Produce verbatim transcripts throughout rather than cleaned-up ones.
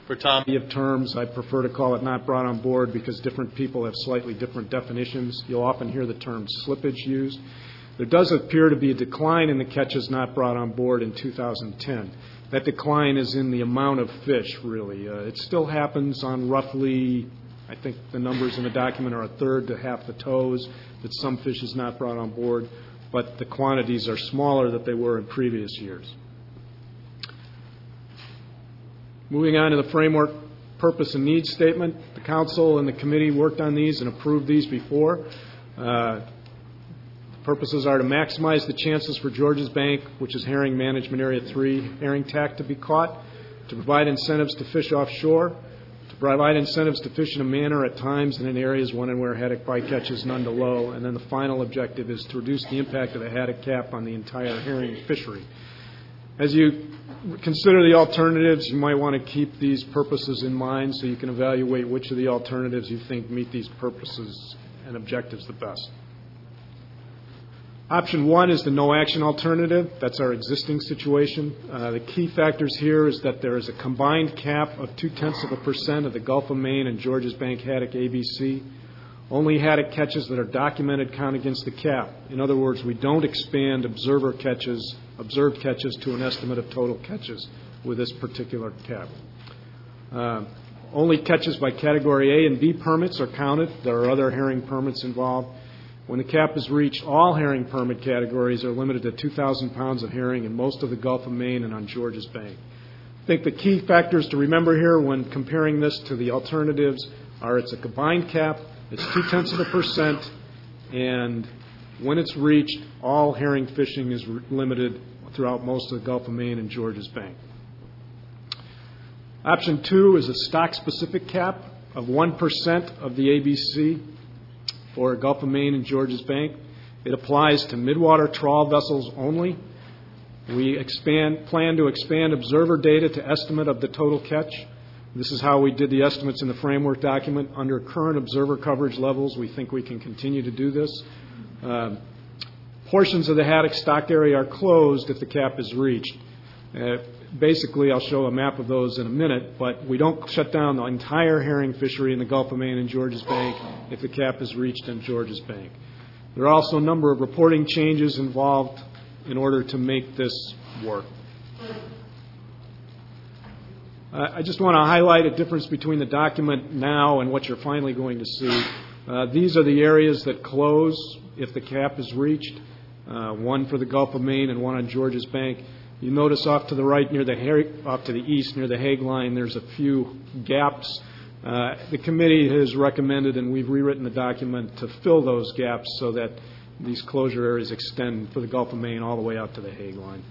For Tom. Of terms, I prefer to call it not brought on board because different people have slightly different definitions. You'll often hear the term slippage used. There does appear to be a decline in the catches not brought on board in two thousand ten. That decline is in the amount of fish, really. Uh, it still happens on roughly, I think the numbers in the document are a third to half the tows that some fish is not brought on board, but the quantities are smaller than they were in previous years. Moving on to the framework purpose and needs statement. The council and the committee worked on these and approved these before. Uh, Purposes are to maximize the chances for Georges Bank, which is herring management area three, herring tack to be caught, to provide incentives to fish offshore, to provide incentives to fish in a manner at times and in areas when and where haddock bycatch is none to low, and then the final objective is to reduce the impact of the haddock cap on the entire herring fishery. As you consider the alternatives, you might want to keep these purposes in mind so you can evaluate which of the alternatives you think meet these purposes and objectives the best. Option one is the no-action alternative. That's our existing situation. Uh, the key factors here is that there is a combined cap of two-tenths of a percent of the Gulf of Maine and Georges Bank haddock A B C. Only haddock catches that are documented count against the cap. In other words, we don't expand observer catches, observed catches to an estimate of total catches with this particular cap. Uh, only catches by Category A and B permits are counted. There are other herring permits involved. When the cap is reached, all herring permit categories are limited to two thousand pounds of herring in most of the Gulf of Maine and on Georges Bank. I think the key factors to remember here when comparing this to the alternatives are it's a combined cap, it's two-tenths of a percent, and when it's reached, all herring fishing is re- limited throughout most of the Gulf of Maine and Georges Bank. Option two is a stock-specific cap of one percent of the A B C. For Gulf of Maine and Georges Bank. It applies to midwater trawl vessels only. We expand, plan to expand observer data to estimate of the total catch. This is how we did the estimates in the framework document. Under current observer coverage levels, we think we can continue to do this. Uh, portions of the haddock stocked area are closed if the cap is reached. Uh, Basically, I'll show a map of those in a minute, but we don't shut down the entire herring fishery in the Gulf of Maine and Georges Bank if the cap is reached in Georges Bank. There are also a number of reporting changes involved in order to make this work. Uh, I just want to highlight a difference between the document now and what you're finally going to see. Uh, these are the areas that close if the cap is reached, uh, one for the Gulf of Maine and one on Georges Bank. You notice off to the right, near the off to the east, near the Hague line, there's a few gaps. Uh, the committee has recommended, and we've rewritten the document to fill those gaps so that these closure areas extend for the Gulf of Maine all the way out to the Hague line.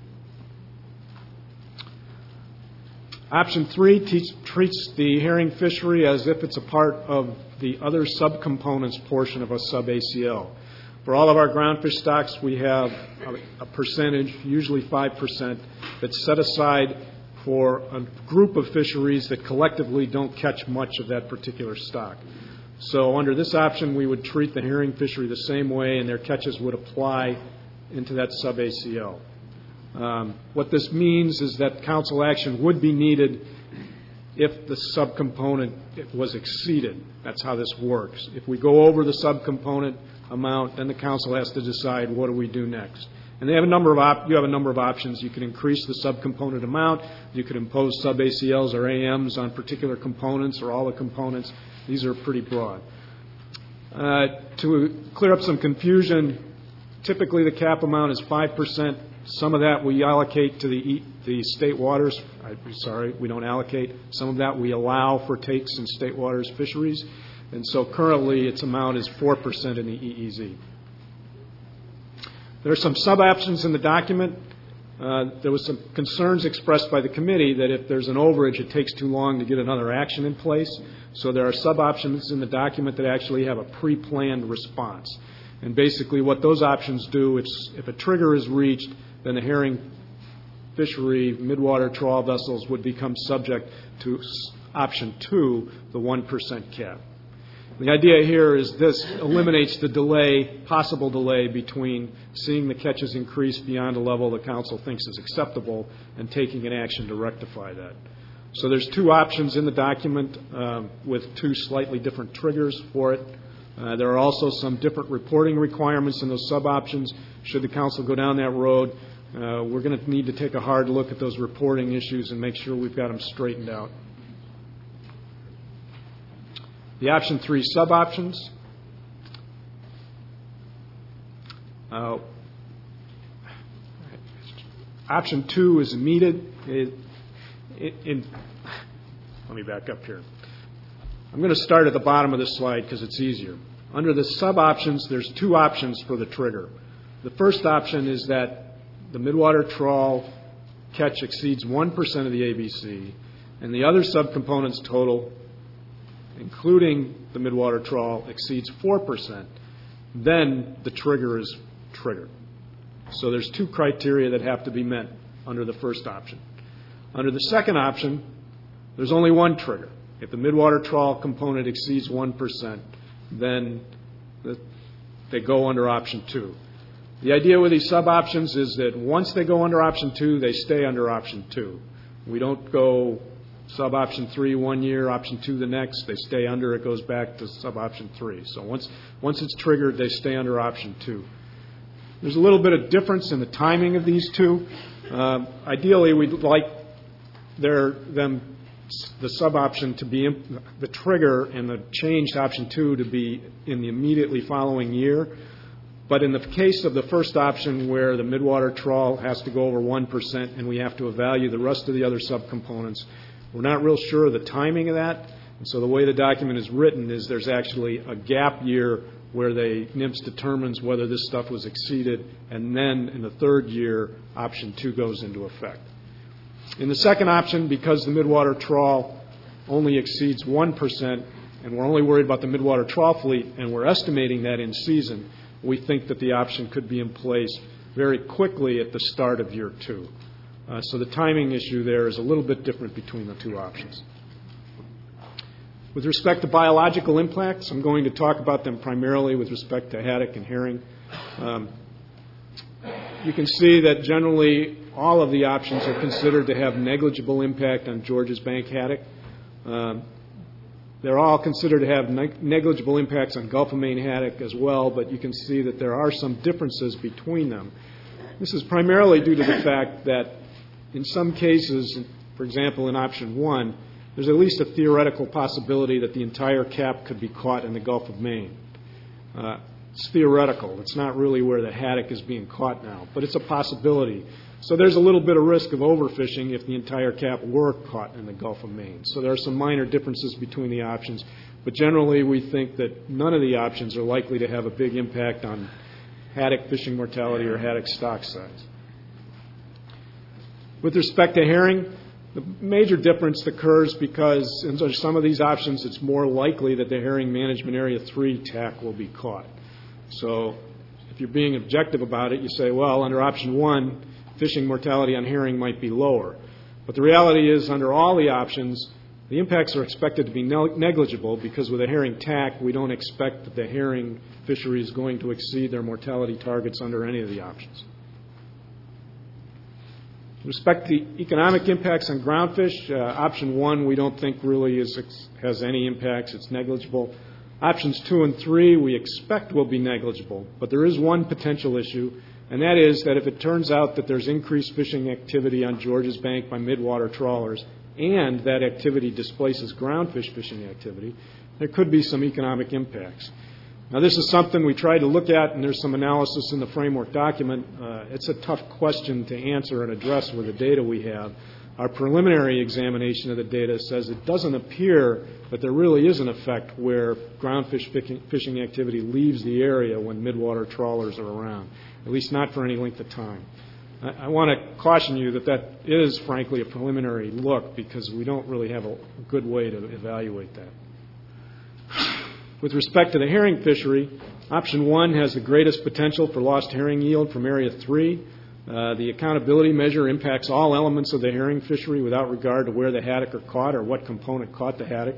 Option three teach, treats the herring fishery as if it's a part of the other subcomponents portion of a sub-A C L. For all of our groundfish stocks, we have a, a percentage, usually five percent, that's set aside for a group of fisheries that collectively don't catch much of that particular stock. So under this option, we would treat the herring fishery the same way, and their catches would apply into that sub-A C L. Um, what this means is that council action would be needed if the subcomponent was exceeded. That's how this works. If we go over the subcomponent amount, then the council has to decide what do we do next. And they have a number of op- you have a number of options. You can increase the subcomponent amount. You could impose sub-A C Ls or A Ms on particular components or all the components. These are pretty broad. Uh, to clear up some confusion, typically the cap amount is five percent. Some of that we allocate to the, the state waters. I'm sorry, we don't allocate. Some of that we allow for takes in state waters fisheries. And so currently its amount is four percent in the E E Z. There are some sub-options in the document. Uh, there was some concerns expressed by the committee that if there's an overage, it takes too long to get another action in place. So there are sub-options in the document that actually have a pre-planned response. And basically what those options do, if, if a trigger is reached, then the herring fishery, midwater trawl vessels would become subject to option two, the one percent cap. The idea here is this eliminates the delay, possible delay between seeing the catches increase beyond a level the council thinks is acceptable and taking an action to rectify that. So there's two options in the document uh, with two slightly different triggers for it. Uh, there are also some different reporting requirements in those sub-options. Should the council go down that road, uh, we're going to need to take a hard look at those reporting issues and make sure we've got them straightened out. The option three sub-options. Uh, option two is immediate. It, it, it, let me back up here. I'm going to start at the bottom of this slide because it's easier. Under the sub-options, there's two options for the trigger. The first option is that the midwater trawl catch exceeds one percent of the A B C, and the other subcomponents total, including the midwater trawl, exceeds four percent. Then the trigger is triggered. So there's two criteria that have to be met under the first option. Under the second option, there's only one trigger. If the midwater trawl component exceeds one percent, then the, they go under option two. The idea with these sub-options is that once they go under option two, they stay under option two. We don't go sub-option three one year, option two the next. They stay under, it goes back to sub-option three. So once, once it's triggered, they stay under option two. There's a little bit of difference in the timing of these two. Uh, ideally, we'd like their, them, the sub-option to be, imp- the trigger and the changed option two to be in the immediately following year. But in the case of the first option where the midwater trawl has to go over one percent and we have to evaluate the rest of the other subcomponents, we're not real sure of the timing of that. And so the way the document is written is there's actually a gap year where they, NIMS determines whether this stuff was exceeded, and then in the third year, option two goes into effect. In the second option, because the midwater trawl only exceeds one percent, and we're only worried about the midwater trawl fleet, and we're estimating that in season, we think that the option could be in place very quickly at the start of year two. Uh, so the timing issue there is a little bit different between the two options. With respect to biological impacts, I'm going to talk about them primarily with respect to haddock and herring. Um, you can see that generally all of the options are considered to have negligible impact on Georges Bank haddock. Um, they're all considered to have ne- negligible impacts on Gulf of Maine haddock as well, but you can see that there are some differences between them. This is primarily due to the fact that in some cases, for example, in option one, there's at least a theoretical possibility that the entire cap could be caught in the Gulf of Maine. Uh, it's theoretical. It's not really where the haddock is being caught now, but it's a possibility. So there's a little bit of risk of overfishing if the entire cap were caught in the Gulf of Maine. So there are some minor differences between the options, but generally we think that none of the options are likely to have a big impact on haddock fishing mortality or haddock stock size. With respect to herring, the major difference occurs because in some of these options it's more likely that the herring management area three tack will be caught. So if you're being objective about it, you say, well, under option one, fishing mortality on herring might be lower. But the reality is under all the options, the impacts are expected to be negligible because with a herring tack, we don't expect that the herring fishery is going to exceed their mortality targets under any of the options. With respect to economic impacts on groundfish, uh, option one we don't think really is, has any impacts. It's negligible. Options two and three we expect will be negligible, but there is one potential issue, and that is that if it turns out that there's increased fishing activity on Georges Bank by midwater trawlers and that activity displaces groundfish fishing activity, there could be some economic impacts. Now, this is something we tried to look at, and there's some analysis in the framework document. Uh, it's a tough question to answer and address with the data we have. Our preliminary examination of the data says it doesn't appear that there really is an effect where groundfish fishing activity leaves the area when midwater trawlers are around, at least not for any length of time. I, I want to caution you that that is, frankly, a preliminary look because we don't really have a good way to evaluate that. With respect to the herring fishery, option one has the greatest potential for lost herring yield from area three. Uh, the accountability measure impacts all elements of the herring fishery without regard to where the haddock are caught or what component caught the haddock.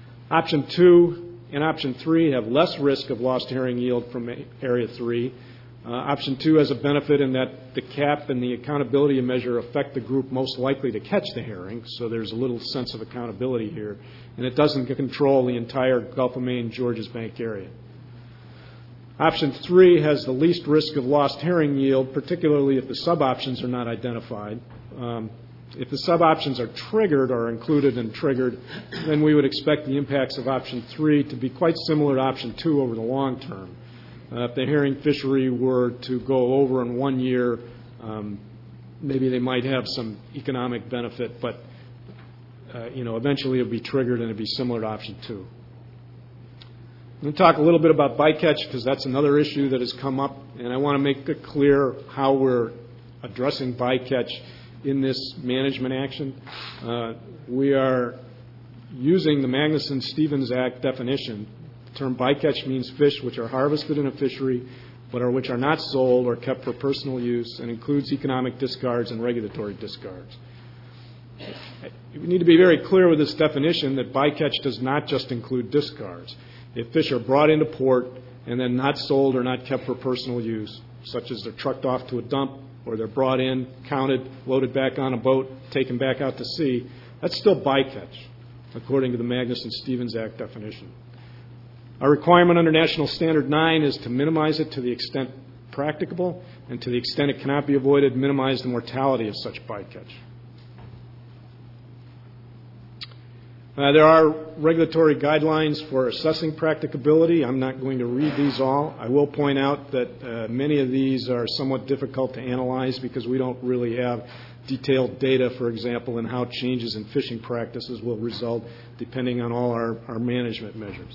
Option two and option three have less risk of lost herring yield from area three. Uh, option two has a benefit in that the cap and the accountability measure affect the group most likely to catch the herring, so there's a little sense of accountability here, and it doesn't control the entire Gulf of Maine, Georges Bank area. Option three has the least risk of lost herring yield, particularly if the sub-options are not identified. Um, if the sub-options are triggered or included and triggered, then we would expect the impacts of option three to be quite similar to option two over the long term. Uh, if the herring fishery were to go over in one year, um, maybe they might have some economic benefit, but uh, you know, eventually it would be triggered and it would be similar to option two. I'm going to talk a little bit about bycatch because that's another issue that has come up, and I want to make it clear how we're addressing bycatch in this management action. Uh, we are using the Magnuson-Stevens Act definition. The term bycatch means fish which are harvested in a fishery but are which are not sold or kept for personal use and includes economic discards and regulatory discards. We need to be very clear with this definition that bycatch does not just include discards. If fish are brought into port and then not sold or not kept for personal use, such as they're trucked off to a dump or they're brought in, counted, loaded back on a boat, taken back out to sea, that's still bycatch, according to the Magnuson-Stevens Act definition. Our requirement under National Standard nine is to minimize it to the extent practicable, and to the extent it cannot be avoided, minimize the mortality of such bycatch. Uh, there are regulatory guidelines for assessing practicability. I'm not going to read these all. I will point out that uh, many of these are somewhat difficult to analyze because we don't really have detailed data, for example, in how changes in fishing practices will result depending on all our, our management measures.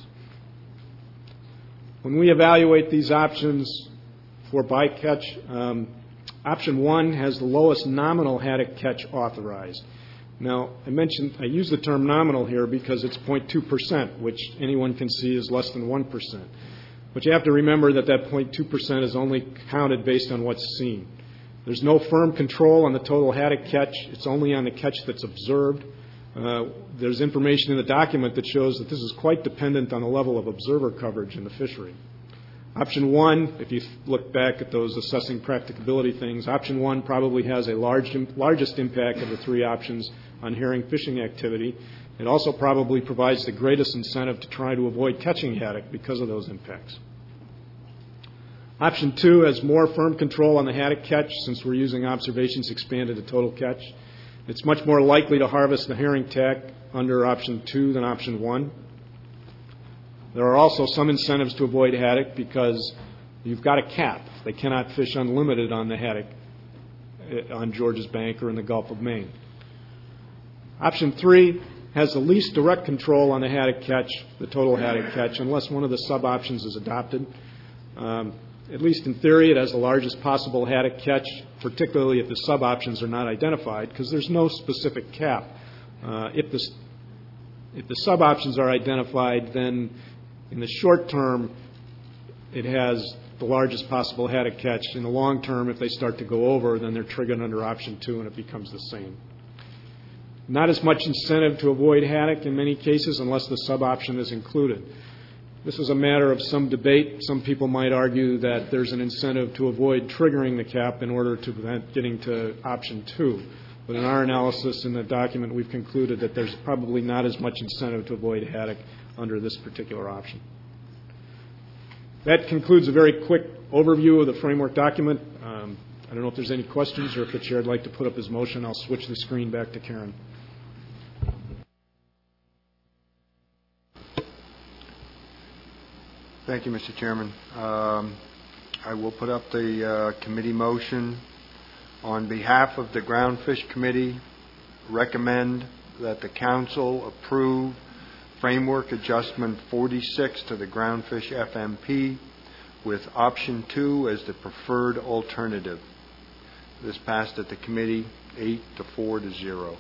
When we evaluate these options for bycatch, um, option one has the lowest nominal haddock catch authorized. Now, I mentioned, I use the term nominal here because it's zero point two percent, which anyone can see is less than one percent. But you have to remember that that zero point two percent is only counted based on what's seen. There's no firm control on the total haddock catch. It's only on the catch that's observed. Uh, there's information in the document that shows that this is quite dependent on the level of observer coverage in the fishery. Option one, if you look back at those assessing practicability things, option one probably has a large, largest impact of the three options on herring fishing activity. It also probably provides the greatest incentive to try to avoid catching haddock because of those impacts. Option two has more firm control on the haddock catch since we're using observations expanded to total catch. It's much more likely to harvest the herring tack under option two than option one. There are also some incentives to avoid haddock because you've got a cap. They cannot fish unlimited on the haddock on Georges Bank or in the Gulf of Maine. Option three has the least direct control on the haddock catch, the total haddock catch, unless one of the sub-options is adopted. Um, at least in theory, it has the largest possible haddock catch, particularly if the sub-options are not identified, because there's no specific cap. Uh, if the, if the sub-options are identified, then in the short term, it has the largest possible haddock catch. In the long term, if they start to go over, then they're triggered under option two and it becomes the same. Not as much incentive to avoid haddock in many cases unless the sub-option is included. This is a matter of some debate. Some people might argue that there's an incentive to avoid triggering the cap in order to prevent getting to option two. But in our analysis in the document, we've concluded that there's probably not as much incentive to avoid haddock under this particular option. That concludes a very quick overview of the framework document. Um, I don't know if there's any questions or if the chair would like to put up his motion. I'll switch the screen back to Karen. Thank you, Mister Chairman. Um, I will put up the uh, committee motion. On behalf of the Groundfish Committee, recommend that the Council approve Framework Adjustment forty-six to the Groundfish F M P with option two as the preferred alternative. This passed at the committee eight to four to zero.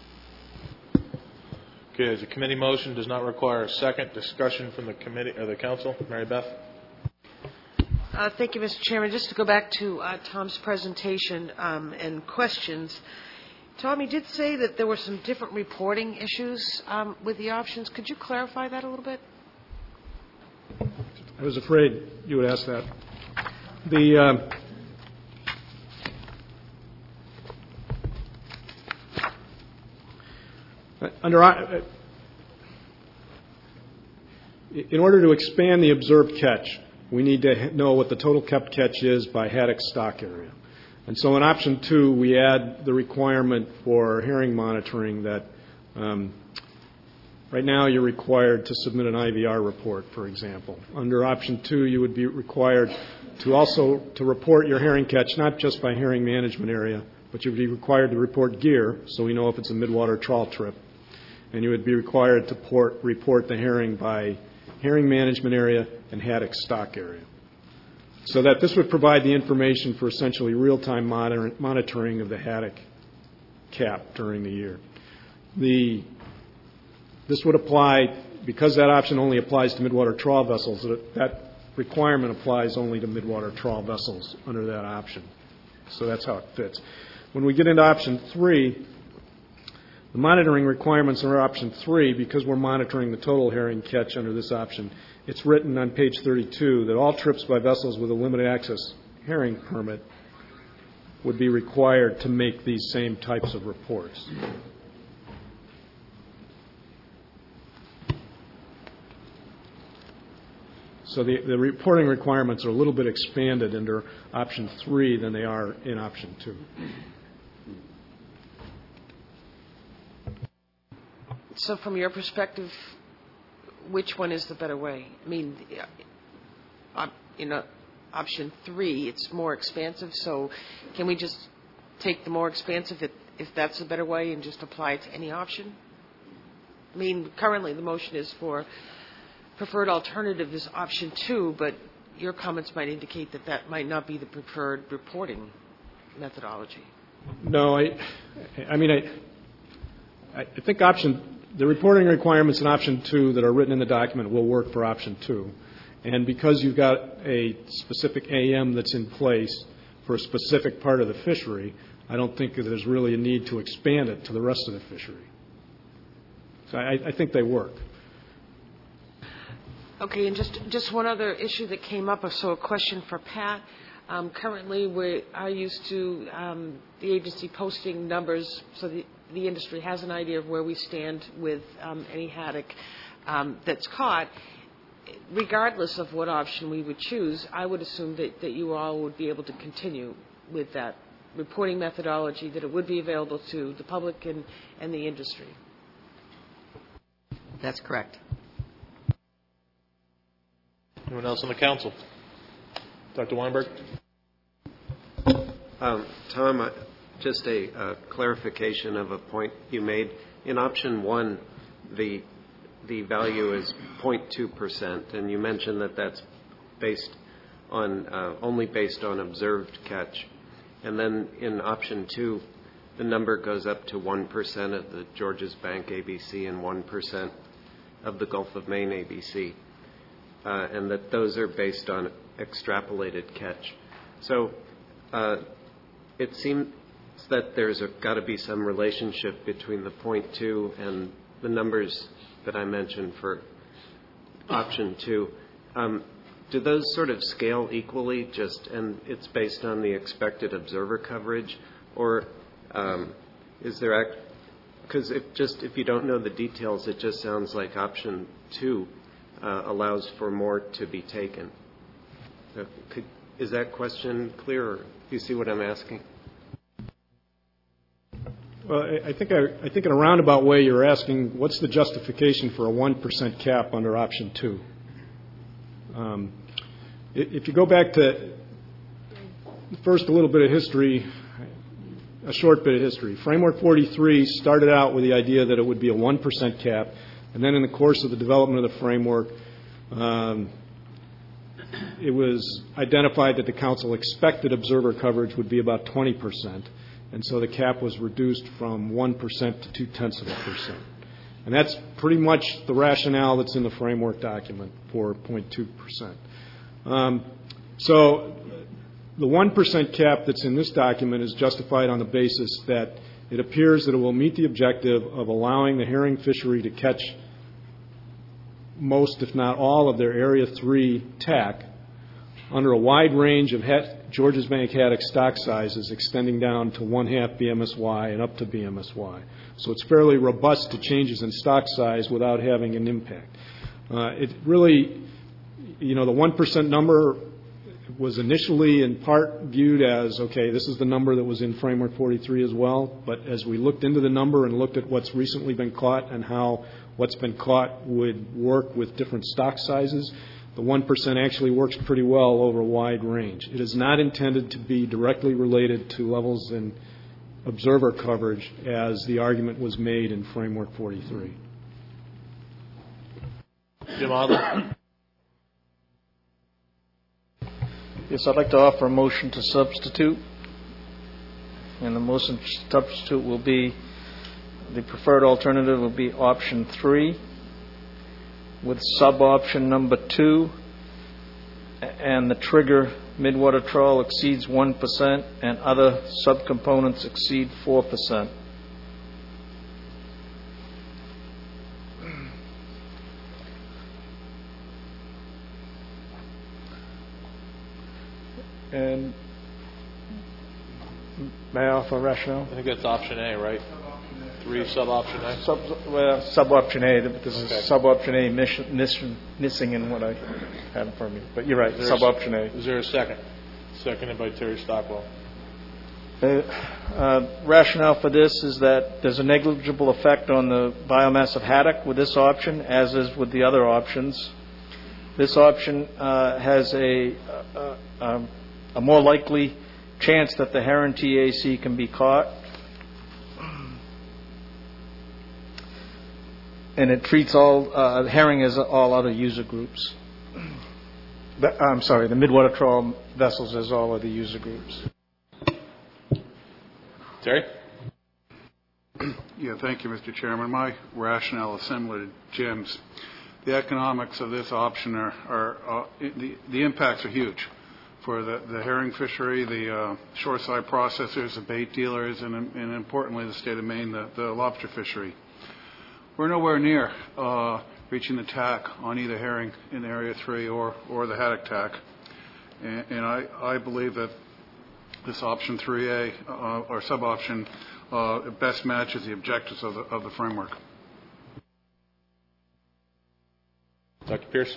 Okay, as a committee motion does not require a second discussion from the committee or the council. Mary Beth. Uh, thank you, Mister Chairman. Just to go back to uh, Tom's presentation um, and questions, Tom, you did say that there were some different reporting issues um, with the options. Could you clarify that a little bit? I was afraid you would ask that. The uh, under uh, in order to expand the observed catch, we need to know what the total kept catch is by haddock stock area. And so in option two, we add the requirement for herring monitoring that um, right now you're required to submit an I V R report, for example. Under option two, you would be required to also to report your herring catch, not just by herring management area, but you would be required to report gear, so we know if it's a midwater trawl trip. And you would be required to port, report the herring by herring management area and haddock stock area. So that this would provide the information for essentially real-time monitor, monitoring of the haddock cap during the year. The, this would apply, because that option only applies to midwater trawl vessels, that, that requirement applies only to midwater trawl vessels under that option. So that's how it fits. When we get into option three, the monitoring requirements under option three, because we're monitoring the total herring catch under this option, it's written on page thirty-two that all trips by vessels with a limited access herring permit would be required to make these same types of reports. So the, the reporting requirements are a little bit expanded under option three than they are in option two. So from your perspective, which one is the better way? I mean, you know, option three, it's more expansive, so can we just take the more expansive if, if that's the better way and just apply it to any option? I mean, currently the motion is for preferred alternative is option two, but your comments might indicate that that might not be the preferred reporting methodology. No, I, I mean, I, I think option, the reporting requirements in option two that are written in the document will work for option two. And because you've got a specific A M that's in place for a specific part of the fishery, I don't think that there's really a need to expand it to the rest of the fishery. So I, I think they work. Okay, and just, just one other issue that came up, so a question for Pat. Um, currently, we are used to um, the agency posting numbers so the, the industry has an idea of where we stand with um, any haddock um, that's caught. Regardless of what option we would choose, I would assume that, that you all would be able to continue with that reporting methodology, that it would be available to the public and, and the industry. That's correct. Anyone else on the council? Doctor Weinberg? Um, Tom, uh, just a uh, clarification of a point you made. In option one, the the value is zero point two percent, and you mentioned that that's based on uh, only based on observed catch. And then in option two, the number goes up to one percent of the Georges Bank A B C and one percent of the Gulf of Maine A B C. Uh, and that those are based on extrapolated catch. So uh, it seems that there's got to be some relationship between the point two and the numbers that I mentioned for option two. Um, do those sort of scale equally, just and it's based on the expected observer coverage, or um, is there? Because if just if you don't know the details, it just sounds like option two Uh, allows for more to be taken. Uh, could, is that question clear, or do you see what I'm asking? Well, I, I think I, I think in a roundabout way you're asking what's the justification for a one percent cap under option two. Um, if you go back to first a little bit of history, a short bit of history. Framework forty-three started out with the idea that it would be a one percent cap. And then in the course of the development of the framework, um, it was identified that the council expected observer coverage would be about twenty percent. And so the cap was reduced from one percent to two-tenths of a percent. And that's pretty much the rationale that's in the framework document for zero point two percent. Um, so the one percent cap that's in this document is justified on the basis that it appears that it will meet the objective of allowing the herring fishery to catch most, if not all, of their Area three tack under a wide range of het- Georges Bank haddock stock sizes extending down to one-half B M S Y and up to B M S Y. So it's fairly robust to changes in stock size without having an impact. Uh, it really, you know, the one percent number was initially in part viewed as, okay, this is the number that was in Framework forty-three as well, but as we looked into the number and looked at what's recently been caught and how what's been caught would work with different stock sizes, the one percent actually works pretty well over a wide range. It is not intended to be directly related to levels in observer coverage as the argument was made in Framework forty-three. Jim Adler. Yes, I'd like to offer a motion to substitute. And the motion to substitute will be, the preferred alternative will be option three, with sub-option number two, and the trigger midwater trawl exceeds one percent and other subcomponents exceed four percent. And may I offer rationale? I think that's option A, right? Three sub-option A? Sub, well, sub-option A, but this Okay. is sub-option A mission, mission, missing in what I had in front of me. But you're right, Is there a- sub-option A. Is there a second? Seconded by Terry Stockwell. Uh, uh, rationale for this is that there's a negligible effect on the biomass of haddock with this option, as is with the other options. This option uh, has a, a, a, a more likely chance that the herring T A C can be caught. And it treats all uh, herring as all other user groups. The, I'm sorry, the midwater trawl vessels as all other user groups. Terry? Yeah, thank you, Mister Chairman. My rationale is similar to Jim's. The economics of this option are, are uh, the, the impacts are huge for the, the herring fishery, the uh, shoreside processors, the bait dealers, and, and importantly, the state of Maine, the, the lobster fishery. We're nowhere near uh, reaching the T A C on either herring in Area three or, or the haddock T A C. And, and I, I believe that this option three A uh, or sub-option uh, best matches the objectives of the, of the framework. Doctor Pierce?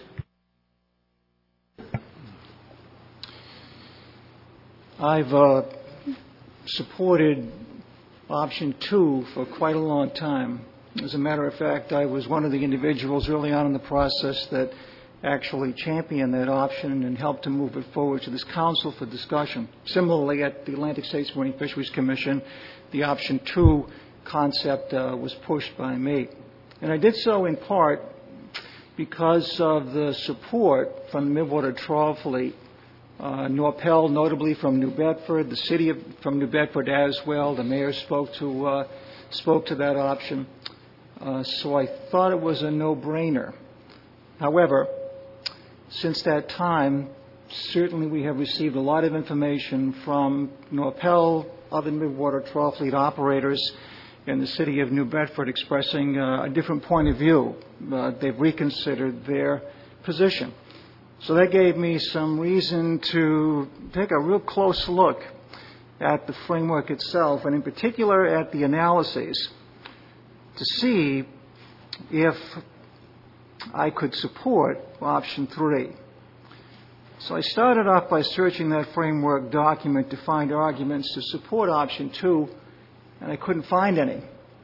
I've uh, supported option two for quite a long time. As a matter of fact, I was one of the individuals early on in the process that actually championed that option and helped to move it forward to this council for discussion. Similarly, at the Atlantic States Marine Fisheries Commission, the option two concept uh, was pushed by me. And I did so in part because of the support from the Midwater Trawl Fleet. Uh, Norpel, notably from New Bedford, the city of, from New Bedford as well. The mayor spoke to uh, spoke to that option. Uh, so I thought it was a no-brainer. However, since that time, certainly we have received a lot of information from Norpel, other Midwater Trawl Fleet operators, and the city of New Bedford expressing uh, a different point of view. Uh, they've reconsidered their position. So that gave me some reason to take a real close look at the framework itself, and in particular at the analyses, to see if I could support option three. So I started off by searching that framework document to find arguments to support option two, and I couldn't find any.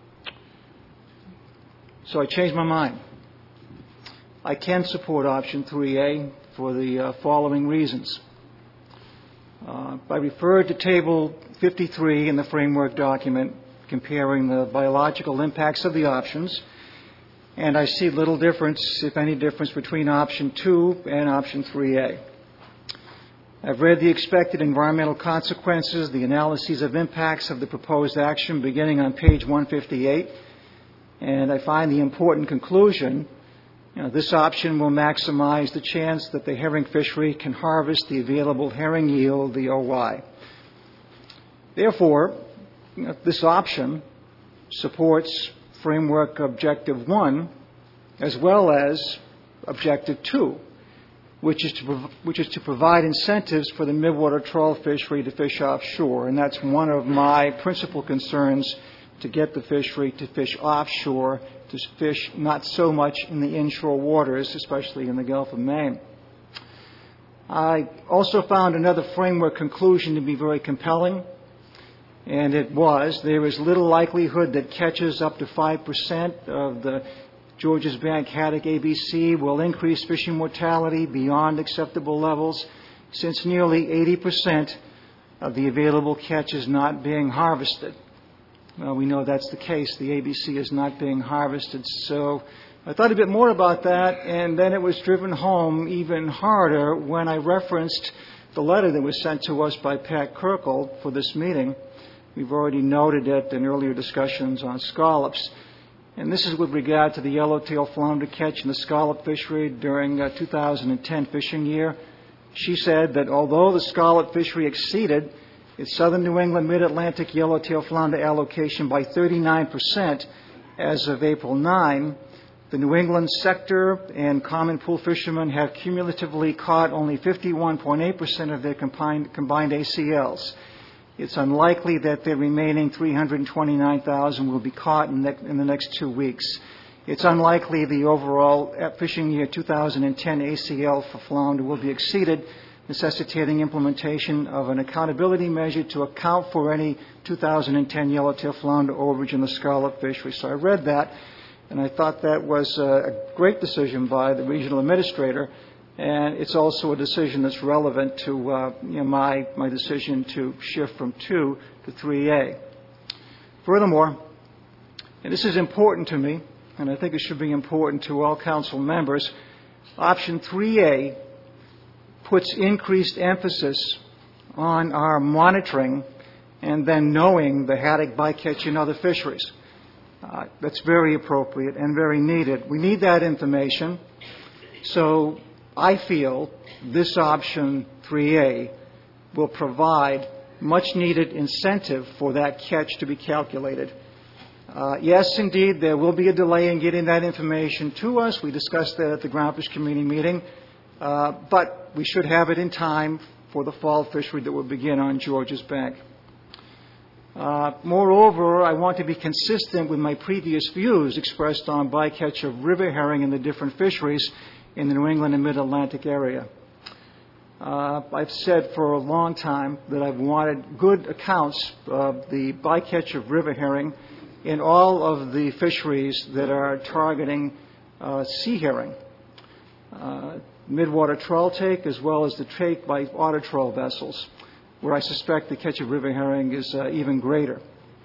So I changed my mind. I can support option three A for the uh, following reasons. Uh, I referred to table fifty-three in the framework document comparing the biological impacts of the options, and I see little difference, if any difference, between option two and option three A. I've read the expected environmental consequences, the analyses of impacts of the proposed action beginning on page one fifty-eight, and I find the important conclusion: you know, this option will maximize the chance that the herring fishery can harvest the available herring yield, the O Y. Therefore, you know, this option supports framework objective one as well as objective two. which is to prov- which is to provide incentives for the midwater trawl fishery to fish offshore, and that's one of my principal concerns, to get the fishery to fish offshore, to fish not so much in the inshore waters, especially in the Gulf of Maine. I also found another framework conclusion to be very compelling, and it was, there is little likelihood that catches up to five percent of the Georges Bank haddock A B C will increase fishing mortality beyond acceptable levels, since nearly eighty percent of the available catch is not being harvested. Well, we know that's the case. The A B C is not being harvested. So I thought a bit more about that, and then it was driven home even harder when I referenced the letter that was sent to us by Pat Kirkle for this meeting. We've already noted it in earlier discussions on scallops. And this is with regard to the yellowtail flounder catch in the scallop fishery during uh, two thousand ten fishing year. She said that although the scallop fishery exceeded its southern New England mid-Atlantic yellowtail flounder allocation by thirty-nine percent as of April ninth, the New England sector and common pool fishermen have cumulatively caught only fifty-one point eight percent of their combined, combined A C Ls. It's unlikely that the remaining three hundred twenty-nine thousand will be caught in, ne- in the next two weeks. It's unlikely the overall fishing year two thousand ten A C L for flounder will be exceeded, necessitating implementation of an accountability measure to account for any two thousand ten yellowtail flounder overage in the scallop fishery. So I read that, and I thought that was a great decision by the regional administrator, and it's also a decision that's relevant to uh, you know, my, my decision to shift from two to three A. Furthermore, and this is important to me, and I think it should be important to all council members, option three A puts increased emphasis on our monitoring and then knowing the haddock, bycatch, and other fisheries. Uh, that's very appropriate and very needed. We need that information. So I feel this option three A will provide much needed incentive for that catch to be calculated. Uh, yes, indeed, there will be a delay in getting that information to us. We discussed that at the Groundfish Committee meeting. Uh, but we should have it in time for the fall fishery that will begin on Georges Bank. Uh, moreover, I want to be consistent with my previous views expressed on bycatch of river herring in the different fisheries in the New England and Mid-Atlantic area. Uh, I've said for a long time that I've wanted good accounts of the bycatch of river herring in all of the fisheries that are targeting uh, sea herring. Uh, midwater trawl take, as well as the take by otter trawl vessels, where I suspect the catch of river herring is uh, even greater.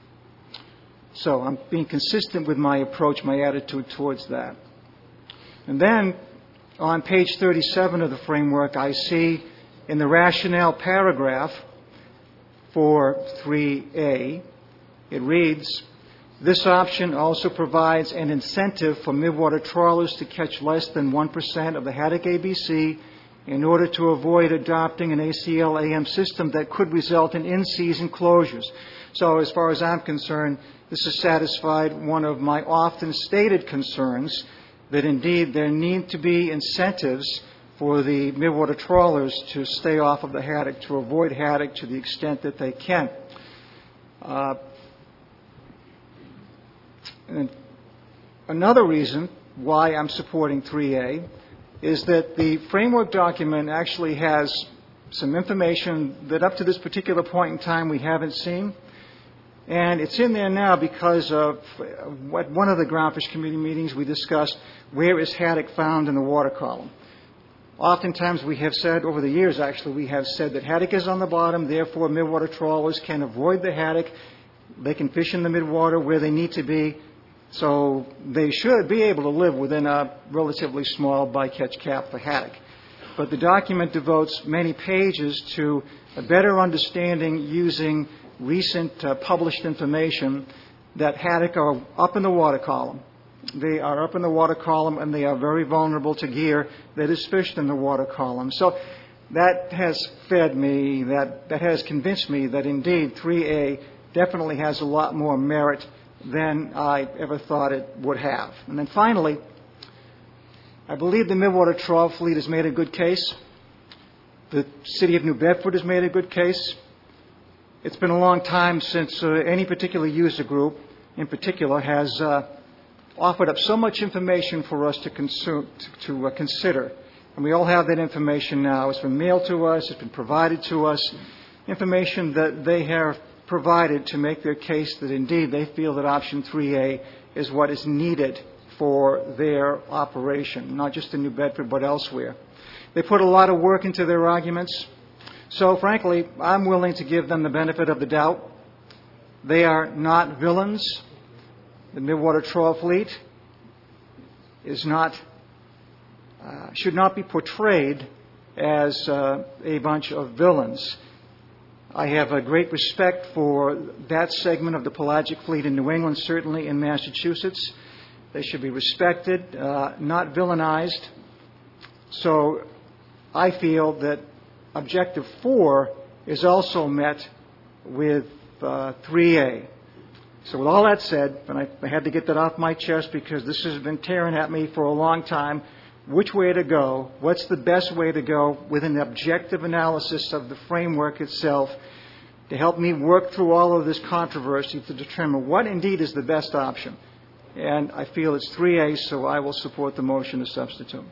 So I'm being consistent with my approach, my attitude towards that. And then on page thirty-seven of the framework, I see in the rationale paragraph for three A, it reads, this option also provides an incentive for midwater trawlers to catch less than one percent of the haddock A B C in order to avoid adopting an A C L A M system that could result in in-season closures. So as far as I'm concerned, this has satisfied one of my often stated concerns, that indeed there need to be incentives for the midwater trawlers to stay off of the haddock, to avoid haddock to the extent that they can. Uh, And another reason why I'm supporting three A is that the framework document actually has some information that up to this particular point in time we haven't seen. And it's in there now because of what one of the Groundfish Committee meetings we discussed, where is haddock found in the water column. Oftentimes we have said, over the years actually, we have said that haddock is on the bottom, therefore midwater trawlers can avoid the haddock. They can fish in the midwater where they need to be. So they should be able to live within a relatively small bycatch cap for haddock. But the document devotes many pages to a better understanding using recent uh, published information that haddock are up in the water column. They are up in the water column and they are very vulnerable to gear that is fished in the water column. So that has fed me, that, that has convinced me that indeed three A definitely has a lot more merit than I ever thought it would have. And then finally, I believe the Midwater Trawl Fleet has made a good case. The City of New Bedford has made a good case. It's been a long time since uh, any particular user group, in particular, has uh, offered up so much information for us to, consume, to, to uh, consider. And we all have that information now. It's been mailed to us. It's been provided to us. Information that they have provided to make their case that indeed they feel that option three A is what is needed for their operation, not just in New Bedford but elsewhere. They put a lot of work into their arguments. So, frankly, I'm willing to give them the benefit of the doubt. They are not villains. The Midwater Trawl Fleet is not, uh, should not be portrayed as uh, a bunch of villains. I have a great respect for that segment of the pelagic fleet in New England, certainly in Massachusetts. They should be respected, uh, not villainized. So I feel that objective four is also met with uh, three A. So with all that said, and I, I had to get that off my chest because this has been tearing at me for a long time, which way to go, what's the best way to go with an objective analysis of the framework itself to help me work through all of this controversy to determine what indeed is the best option. And I feel it's three A, so I will support the motion to substitute.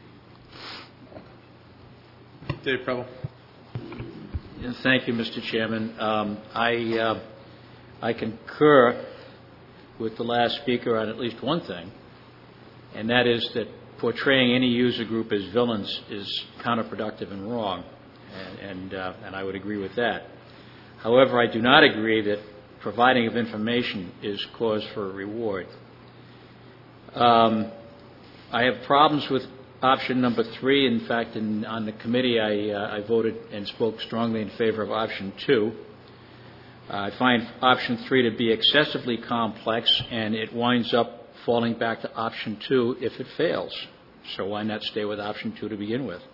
Dave Preble. Thank you, Mister Chairman. Um, I, uh, I concur with the last speaker on at least one thing, and that is that portraying any user group as villains is counterproductive and wrong, and, and, uh, and I would agree with that. However, I do not agree that providing of information is cause for a reward. Um, I have problems with option number three. In fact, in, on the committee, I, uh, I voted and spoke strongly in favor of option two. Uh, I find option three to be excessively complex, and it winds up falling back to option two if it fails. So why not stay with option two to begin with?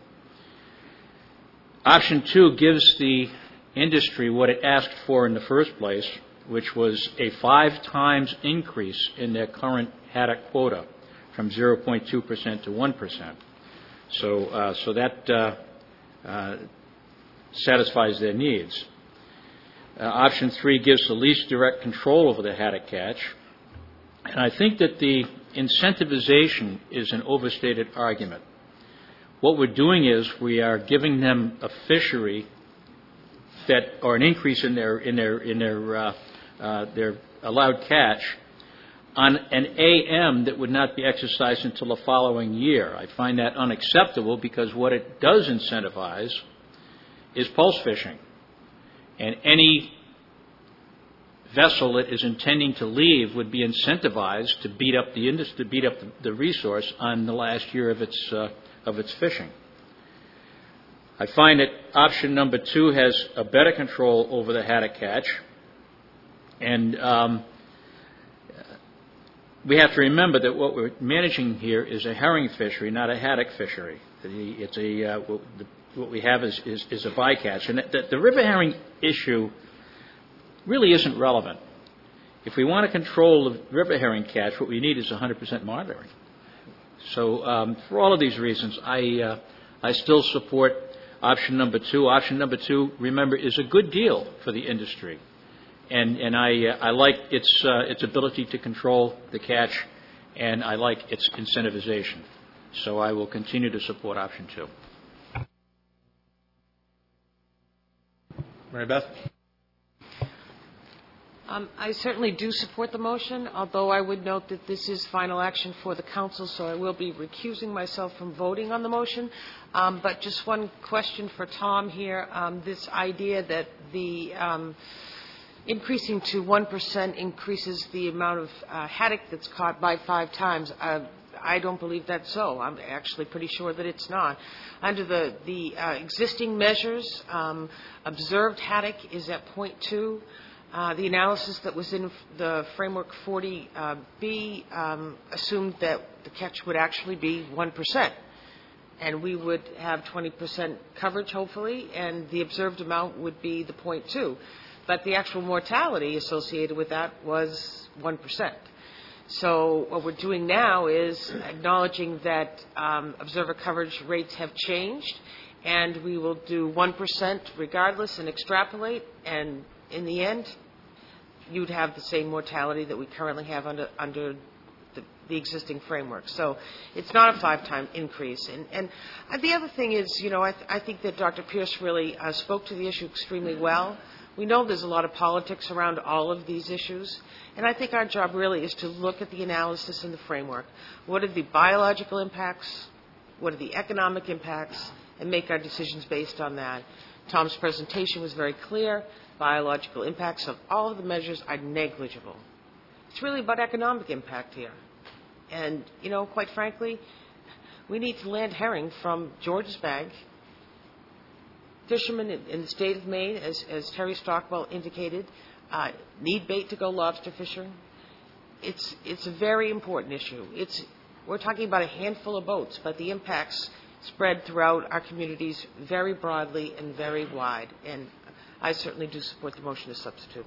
Option two gives the industry what it asked for in the first place, which was a five times increase in their current haddock quota from zero point two percent to one percent. So, uh, so that uh, uh, satisfies their needs. Uh, option three gives the least direct control over the haddock catch. And I think that the incentivization is an overstated argument. What we're doing is we are giving them a fishery that, or an increase in their in their in their uh, uh, their allowed catch on an A M that would not be exercised until the following year. I find that unacceptable because what it does incentivize is pulse fishing, and any vessel that is intending to leave would be incentivized to beat up the industry, to beat up the, the resource on the last year of its uh, of its fishing. I find that option number two has a better control over the haddock catch, and um, we have to remember that what we're managing here is a herring fishery, not a haddock fishery. It's a uh, what we have is, is, is a bycatch, and the, the river herring issue really isn't relevant. If we want to control the river herring catch, what we need is one hundred percent monitoring. So um, for all of these reasons, I uh, I still support option number two. Option number two, remember, is a good deal for the industry, and and I uh, I like its uh, its ability to control the catch, and I like its incentivization. So I will continue to support option two. Mary Beth. Um, I certainly do support the motion, although I would note that this is final action for the council, so I will be recusing myself from voting on the motion. Um, but just one question for Tom here. Um, this idea that the um, increasing to one percent increases the amount of uh, haddock that's caught by five times. Uh, I don't believe that's so. I'm actually pretty sure that it's not. Under the, the uh, existing measures, um, observed haddock is at zero point two. Uh, the analysis that was in the framework forty B um, assumed that the catch would actually be one percent, and we would have twenty percent coverage, hopefully, and the observed amount would be the zero point two. But the actual mortality associated with that was one percent. So what we're doing now is acknowledging that um, observer coverage rates have changed, and we will do one percent regardless and extrapolate, and in the end, you'd have the same mortality that we currently have under under the, the existing framework. So it's not a five-time increase. And, and the other thing is, you know, I, th- I think that Doctor Pierce really uh, spoke to the issue extremely well. We know there's a lot of politics around all of these issues, and I think our job really is to look at the analysis and the framework. What are the biological impacts? What are the economic impacts? And make our decisions based on that. Tom's presentation was very clear. Biological impacts of all of the measures are negligible. It's really about economic impact here. And, you know, quite frankly, we need to land herring from Georges Bank. Fishermen in, in the state of Maine, as, as Terry Stockwell indicated, uh, need bait to go lobster fishing. It's, it's a very important issue. It's, we're talking about a handful of boats, but the impacts spread throughout our communities very broadly and very wide. And I certainly do support the motion to substitute.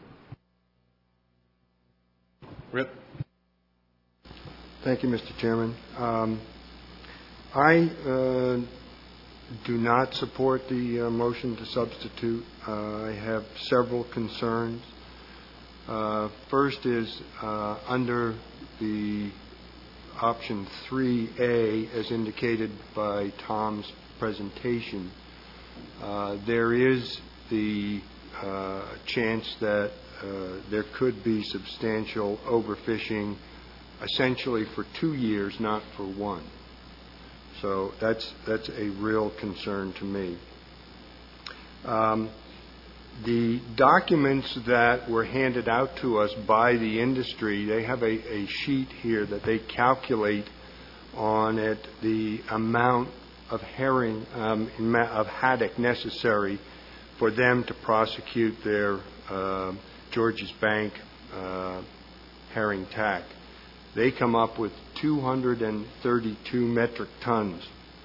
Rip. Thank you, Mister Chairman. Um, I uh, do not support the uh, motion to substitute. Uh, I have several concerns. Uh, first is uh, under the option three A, as indicated by Tom's presentation, uh, there is the uh, chance that uh, there could be substantial overfishing essentially for two years, not for one. So that's that's a real concern to me. Um, the documents that were handed out to us by the industry, they have a, a sheet here that they calculate on it the amount of herring, um, of haddock necessary for them to prosecute their uh, Georges Bank uh, herring tack. They come up with two hundred thirty-two metric tons.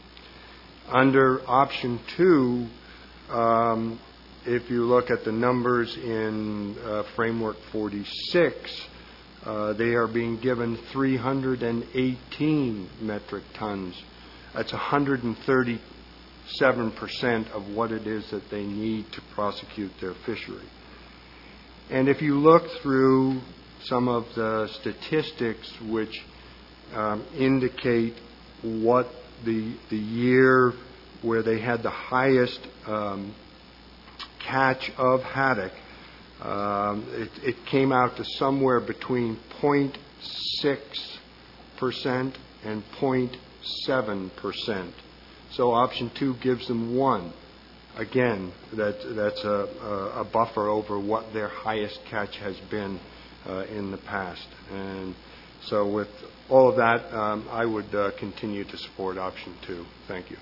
Under option two, um, if you look at the numbers in uh, Framework forty-six, uh, they are being given three hundred eighteen metric tons. That's one hundred thirty-seven percent of what it is that they need to prosecute their fishery. And if you look through some of the statistics which um, indicate what the the year where they had the highest um, catch of haddock, um, it, it came out to somewhere between zero point six percent and zero point seven percent. So option two gives them one. Again, that, that's a, a buffer over what their highest catch has been uh, in the past. And so with all of that, um, I would uh, continue to support option two. Thank you.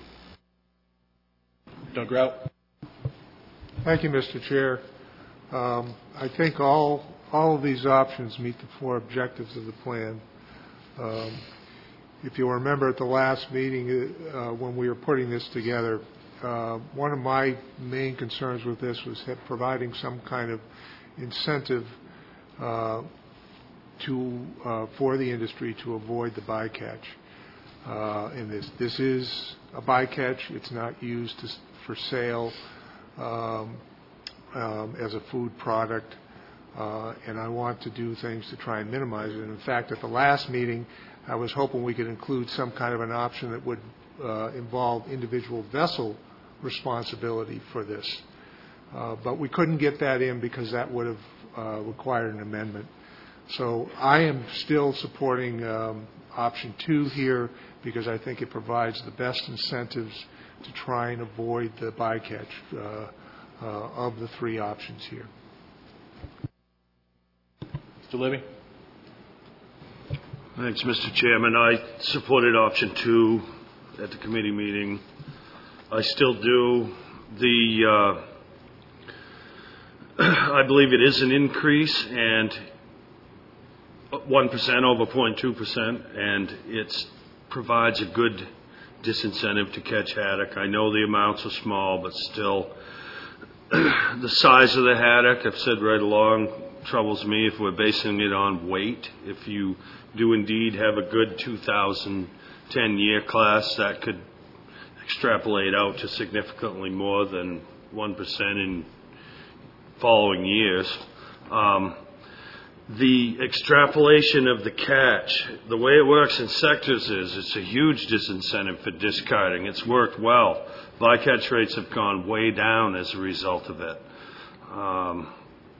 Doug Grout. Thank you, Mister Chair. Um, I think all all of these options meet the four objectives of the plan. Um, if you'll remember at the last meeting uh, when we were putting this together, uh, one of my main concerns with this was providing some kind of incentive uh, to uh, for the industry to avoid the bycatch. Uh, in this, this is a bycatch. It's not used to, for sale. Um, um, as a food product, uh, and I want to do things to try and minimize it. And in fact, at the last meeting, I was hoping we could include some kind of an option that would uh, involve individual vessel responsibility for this. Uh, but we couldn't get that in because that would have uh, required an amendment. So I am still supporting um, option two here because I think it provides the best incentives to try and avoid the bycatch uh, uh, of the three options here. Mister Libby. Thanks, Mister Chairman. I supported option two at the committee meeting. I still do. The uh, I believe it is an increase, and one percent over zero point two percent, and it provides a good disincentive to catch haddock. I know the amounts are small, but still, the size of the haddock, I've said right along, troubles me if we're basing it on weight. If you do indeed have a good two thousand ten year class that could extrapolate out to significantly more than one percent in following years. Um, the extrapolation of the catch, the way it works in sectors is it's a huge disincentive for discarding. It's worked well. Bycatch rates have gone way down as a result of it. Um,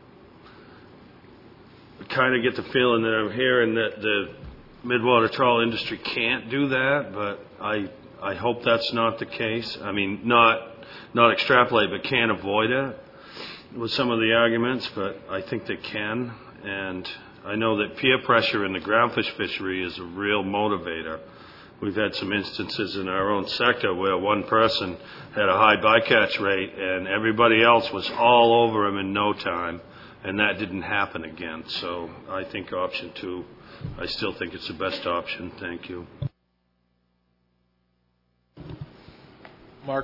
I kind of get the feeling that I'm hearing that the midwater trawl industry can't do that, but I I hope that's not the case. I mean, not not extrapolate, but can't avoid it with some of the arguments, but I think they can. And I know that peer pressure in the groundfish fishery is a real motivator. We've had some instances in our own sector where one person had a high bycatch rate and everybody else was all over him in no time, and that didn't happen again. So I think option two, I still think it's the best option. Thank you. Mark?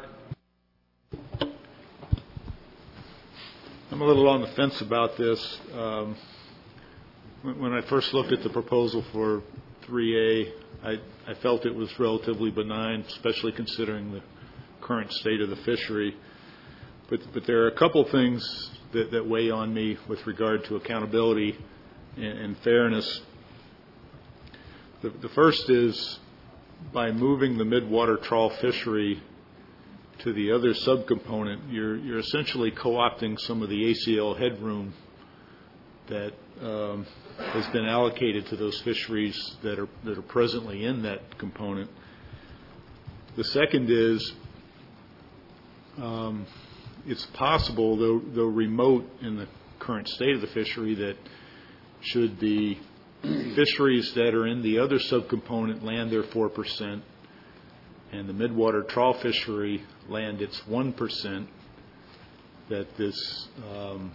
I'm a little on the fence about this. Um, when, when I first looked at the proposal for three A, I, I felt it was relatively benign, especially considering the current state of the fishery. But, but there are a couple things that, that weigh on me with regard to accountability and, and fairness. The, the first is by moving the midwater trawl fishery to the other subcomponent, you're, you're essentially co-opting some of the A C L headroom that um, has been allocated to those fisheries that are that are presently in that component. The second is um, it's possible, though, though remote in the current state of the fishery, that should the fisheries that are in the other subcomponent land their four percent and the midwater trawl fishery land its one percent, that this um,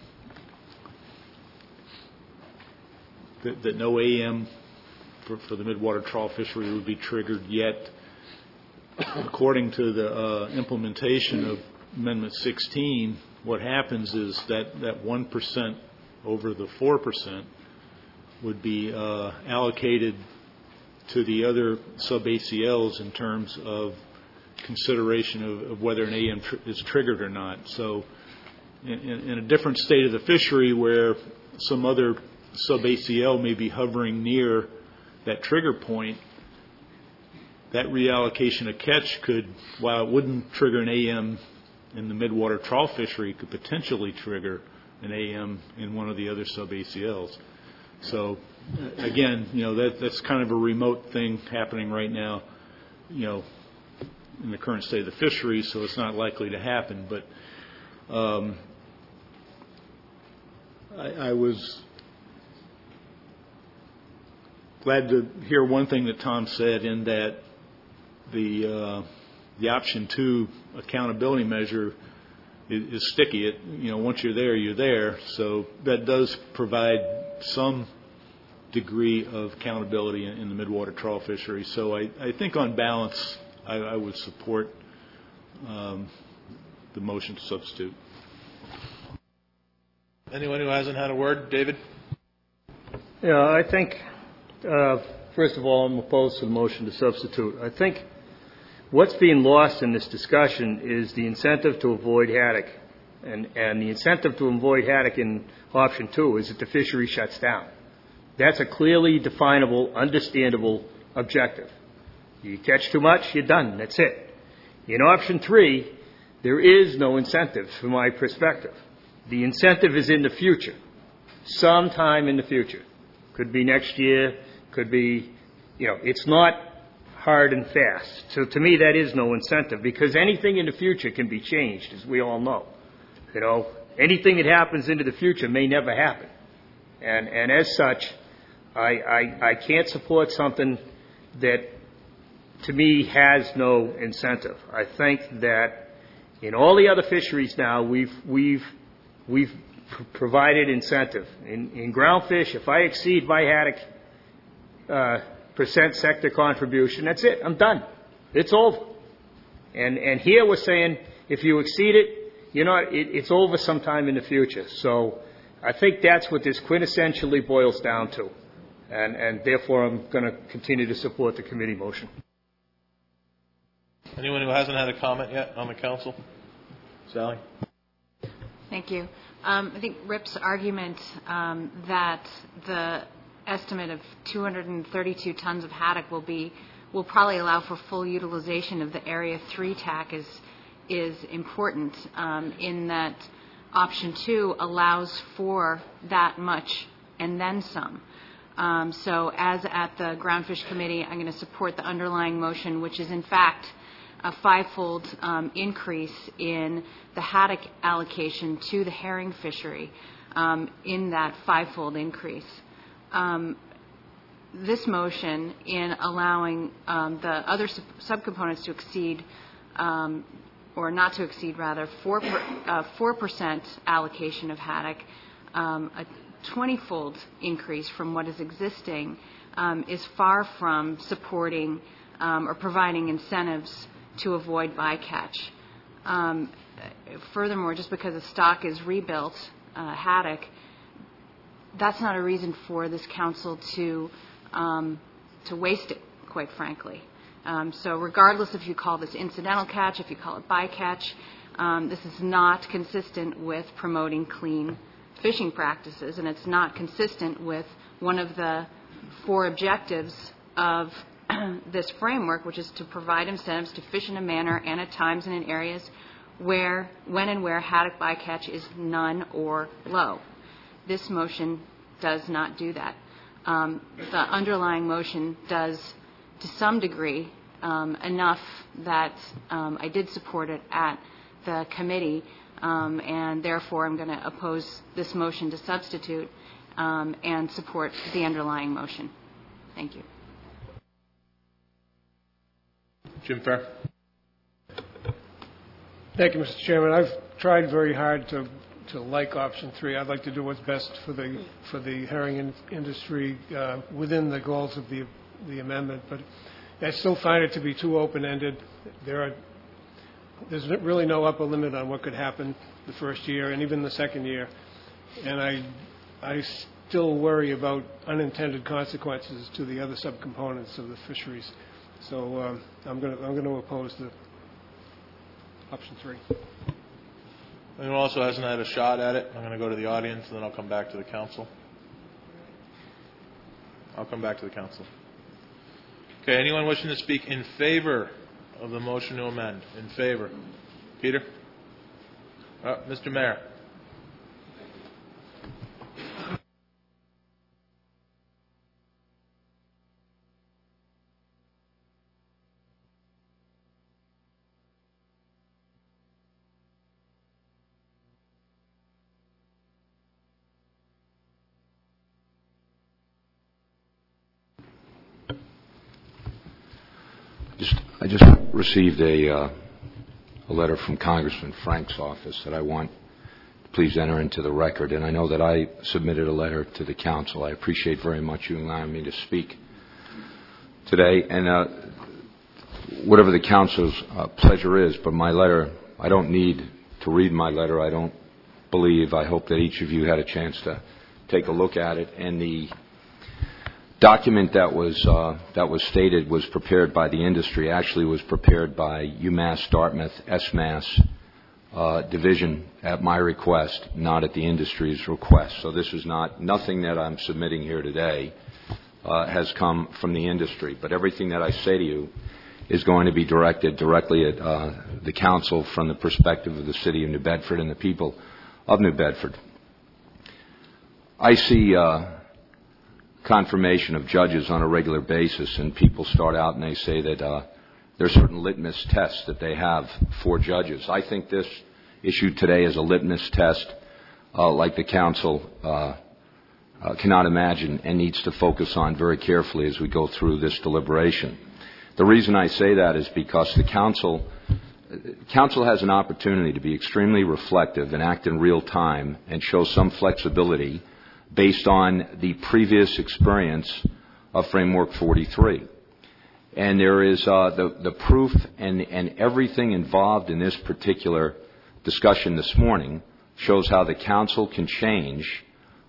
that, that no A M for, for the midwater trawl fishery would be triggered yet. According to the uh, implementation of Amendment sixteen, what happens is that that one percent over the four percent would be uh, allocated to the other sub-A C Ls in terms of consideration of, of whether an A M tr- is triggered or not. So in, in a different state of the fishery where some other sub-A C L may be hovering near that trigger point, that reallocation of catch could, while it wouldn't trigger an A M in the midwater trawl fishery, could potentially trigger an A M in one of the other sub-A C Ls. So again, you know, that, that's kind of a remote thing happening right now, you know, in the current state of the fishery, so it's not likely to happen. But um, I, I was glad to hear one thing that Tom said, in that the uh, the option two accountability measure is, is sticky. It, you know, once you're there, you're there. So that does provide some degree of accountability in, in the midwater trawl fishery. So I, I think on balance, I, I would support um, the motion to substitute. Anyone who hasn't had a word? David? Yeah, I think, uh, first of all, I'm opposed to the motion to substitute. I think what's being lost in this discussion is the incentive to avoid haddock. And, and the incentive to avoid haddock in option two is that the fishery shuts down. That's a clearly definable, understandable objective. You catch too much, you're done. That's it. In option three, there is no incentive from my perspective. The incentive is in the future, sometime in the future. Could be next year, could be, you know, it's not hard and fast. So to me, that is no incentive, because anything in the future can be changed, as we all know. You know, anything that happens into the future may never happen. And, and as such, I, I, I can't support something that, to me, has no incentive. I think that in all the other fisheries now, we've, we've, we've pr- provided incentive. In, in groundfish, if I exceed my haddock uh, percent sector contribution, that's it. I'm done. It's over. And, and here we're saying, if you exceed it, you know, it, it's over sometime in the future. So I think that's what this quintessentially boils down to. And, and therefore, I'm going to continue to support the committee motion. Anyone who hasn't had a comment yet on the council? Sally? Thank you. Um, I think Rip's argument um, that the estimate of two hundred thirty-two tons of haddock will be will probably allow for full utilization of the Area three T A C is is important um, in that option two allows for that much and then some. Um, so as at the Groundfish Committee, I'm going to support the underlying motion, which is in fact a fivefold um, increase in the haddock allocation to the herring fishery um, in that fivefold increase. Um, this motion in allowing um, the other sub- subcomponents to exceed um, or not to exceed rather four uh, four percent allocation of haddock, um, a twenty-fold increase from what is existing um, is far from supporting um, or providing incentives to avoid bycatch. Um, furthermore, just because a stock is rebuilt, uh, haddock, that's not a reason for this council to um, to waste it, quite frankly. Um, so regardless if you call this incidental catch, if you call it bycatch, um, this is not consistent with promoting clean fishing practices, and it's not consistent with one of the four objectives of this framework, which is to provide incentives to fish in a manner and at times and in areas where, when and where haddock bycatch is none or low. This motion does not do that. Um, the underlying motion does, to some degree, um, enough that um, I did support it at the committee, um, and therefore I'm going to oppose this motion to substitute um, and support the underlying motion. Thank you. Jim Fair. Thank you, Mister Chairman. I've tried very hard to, to like option three. I'd like to do what's best for the for the herring in, industry uh, within the goals of the the amendment, but I still find it to be too open-ended. There are there's really no upper limit on what could happen the first year and even the second year, and I I still worry about unintended consequences to the other subcomponents of the fisheries. So um, I'm going to I'm going to oppose the option three. Anyone also hasn't had a shot at it? I'm going to go to the audience, and then I'll come back to the council. I'll come back to the council. Okay, anyone wishing to speak in favor of the motion to amend? In favor? Peter? Uh, Mister Mayor. I just received a, uh, a letter from Congressman Frank's office that I want to please enter into the record. And I know that I submitted a letter to the council. I appreciate very much you allowing me to speak today. And uh, whatever the council's uh, pleasure is, but my letter, I don't need to read my letter. I don't believe. I hope that each of you had a chance to take a look at it. And the document that was uh, that was stated was prepared by the industry. Actually, was prepared by UMass Dartmouth S M A S uh, division at my request, not at the industry's request. So this is not nothing that I'm submitting here today uh, has come from the industry. But everything that I say to you is going to be directed directly at uh, the council from the perspective of the city of New Bedford and the people of New Bedford. I see Uh, confirmation of judges on a regular basis, and people start out and they say that uh, there are certain litmus tests that they have for judges. I think this issue today is a litmus test uh, like the council uh, uh, cannot imagine and needs to focus on very carefully as we go through this deliberation. The reason I say that is because the council council has an opportunity to be extremely reflective and act in real time and show some flexibility based on the previous experience of Framework forty-three. And there is uh, the, the proof and, and everything involved in this particular discussion this morning shows how the council can change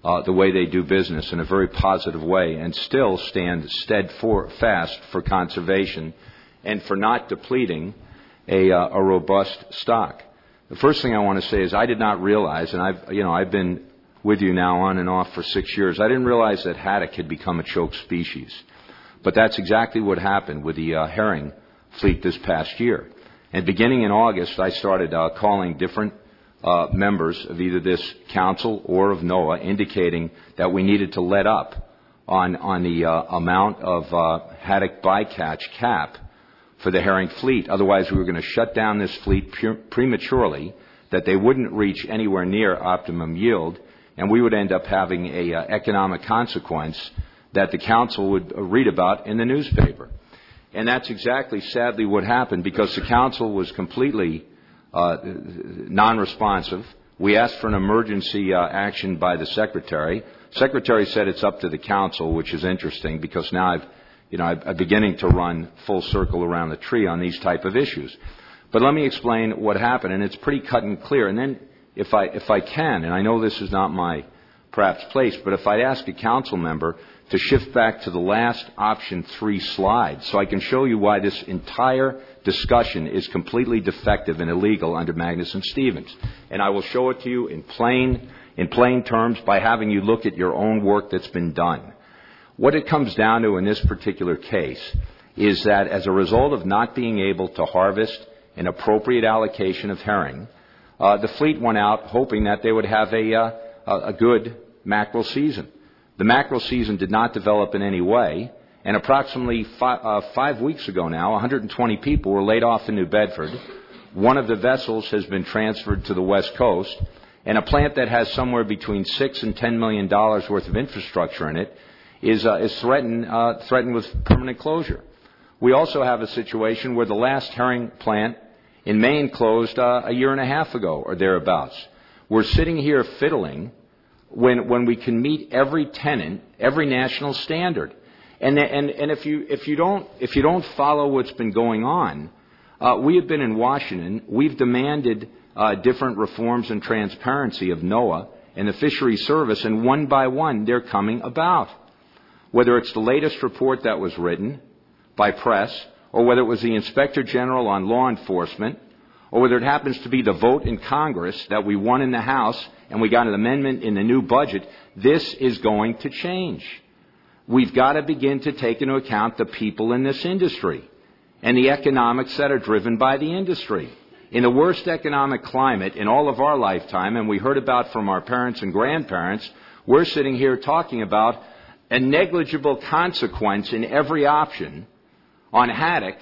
uh, the way they do business in a very positive way and still stand steadfast for conservation and for not depleting a, uh, a robust stock. The first thing I want to say is I did not realize, and I've, you know, I've been with you now on and off for six years, I didn't realize that haddock had become a choke species. But that's exactly what happened with the uh, herring fleet this past year. And beginning in August, I started uh, calling different uh, members of either this council or of NOAA, indicating that we needed to let up on, on the uh, amount of uh, haddock bycatch cap for the herring fleet. Otherwise, we were going to shut down this fleet pre- prematurely, that they wouldn't reach anywhere near optimum yield, and we would end up having a uh, economic consequence that the council would uh, read about in the newspaper. And that's exactly, sadly, what happened, because the council was completely uh, non-responsive. We asked for an emergency uh, action by the secretary. Secretary said it's up to the council, which is interesting, because now I've, you know, I'm beginning to run full circle around the tree on these type of issues. But let me explain what happened, and it's pretty cut and clear. And then, if I if I can, and I know this is not my perhaps place, but if I'd ask a council member to shift back to the last option three slide so I can show you why this entire discussion is completely defective and illegal under Magnuson-Stevens. And I will show it to you in plain, in plain terms by having you look at your own work that's been done. What it comes down to in this particular case is that as a result of not being able to harvest an appropriate allocation of herring, uh, the fleet went out hoping that they would have a, uh, a good mackerel season. The mackerel season did not develop in any way, and approximately five, uh, five weeks ago now, one hundred twenty people were laid off in New Bedford. One of the vessels has been transferred to the West Coast, and a plant that has somewhere between six and ten million dollars worth of infrastructure in it is, uh, is threatened, uh, threatened with permanent closure. We also have a situation where the last herring plant in Maine closed uh, a year and a half ago or thereabouts. We're sitting here fiddling when when we can meet every tenant, every national standard. And and and if you if you don't if you don't follow what's been going on, uh, we have been in Washington. We've demanded uh, different reforms and transparency of NOAA and the Fisheries Service, and one by one they're coming about. Whether it's the latest report that was written by press, or whether it was the Inspector General on law enforcement, or whether it happens to be the vote in Congress that we won in the House and we got an amendment in the new budget, this is going to change. We've got to begin to take into account the people in this industry and the economics that are driven by the industry. In the worst economic climate in all of our lifetime, and we heard about from our parents and grandparents, we're sitting here talking about a negligible consequence in every option on haddock,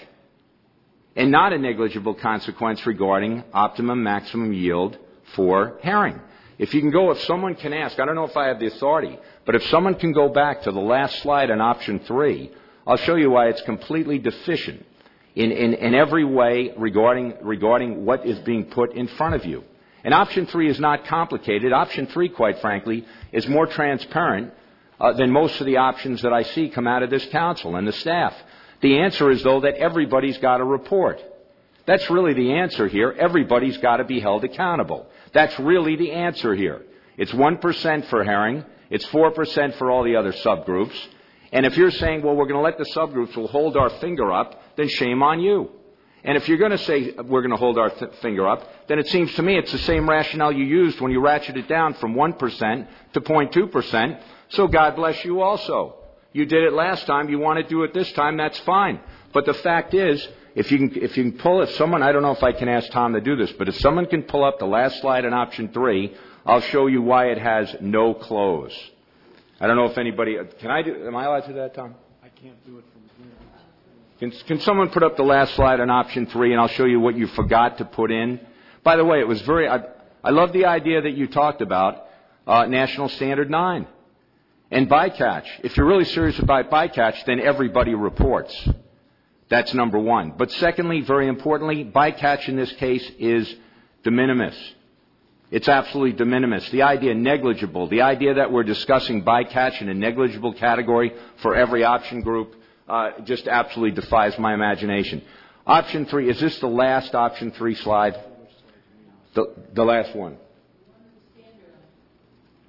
and not a negligible consequence regarding optimum maximum yield for herring. If you can go, if someone can ask, I don't know if I have the authority, but if someone can go back to the last slide on option three, I'll show you why it's completely deficient in, in, in every way regarding, regarding what is being put in front of you. And option three is not complicated. Option three, quite frankly, is more transparent uh, than most of the options that I see come out of this council and the staff. The answer is, though, that everybody's got to report. That's really the answer here. Everybody's got to be held accountable. That's really the answer here. It's one percent for herring. It's four percent for all the other subgroups. And if you're saying, well, we're going to let the subgroups, we'll hold our finger up, then shame on you. And if you're going to say we're going to hold our th- finger up, then it seems to me it's the same rationale you used when you ratcheted it down from one percent to zero point two percent. So God bless you also. You did it last time. You want to do it this time. That's fine. But the fact is, if you can, if you can pull, if someone, I don't know if I can ask Tom to do this, but if someone can pull up the last slide on option three, I'll show you why it has no close. I don't know if anybody, can I do, am I allowed to do that, Tom? I can't do it from here. Can, can someone put up the last slide on option three, and I'll show you what you forgot to put in? By the way, it was very, I, I love the idea that you talked about, uh, National Standard nine. And bycatch. If you're really serious about bycatch, then everybody reports. That's number one. But secondly, very importantly, bycatch in this case is de minimis. It's absolutely de minimis. The idea negligible, the idea that we're discussing bycatch in a negligible category for every option group, uh, just absolutely defies my imagination. Option three, is this the last option three slide? The, the last one.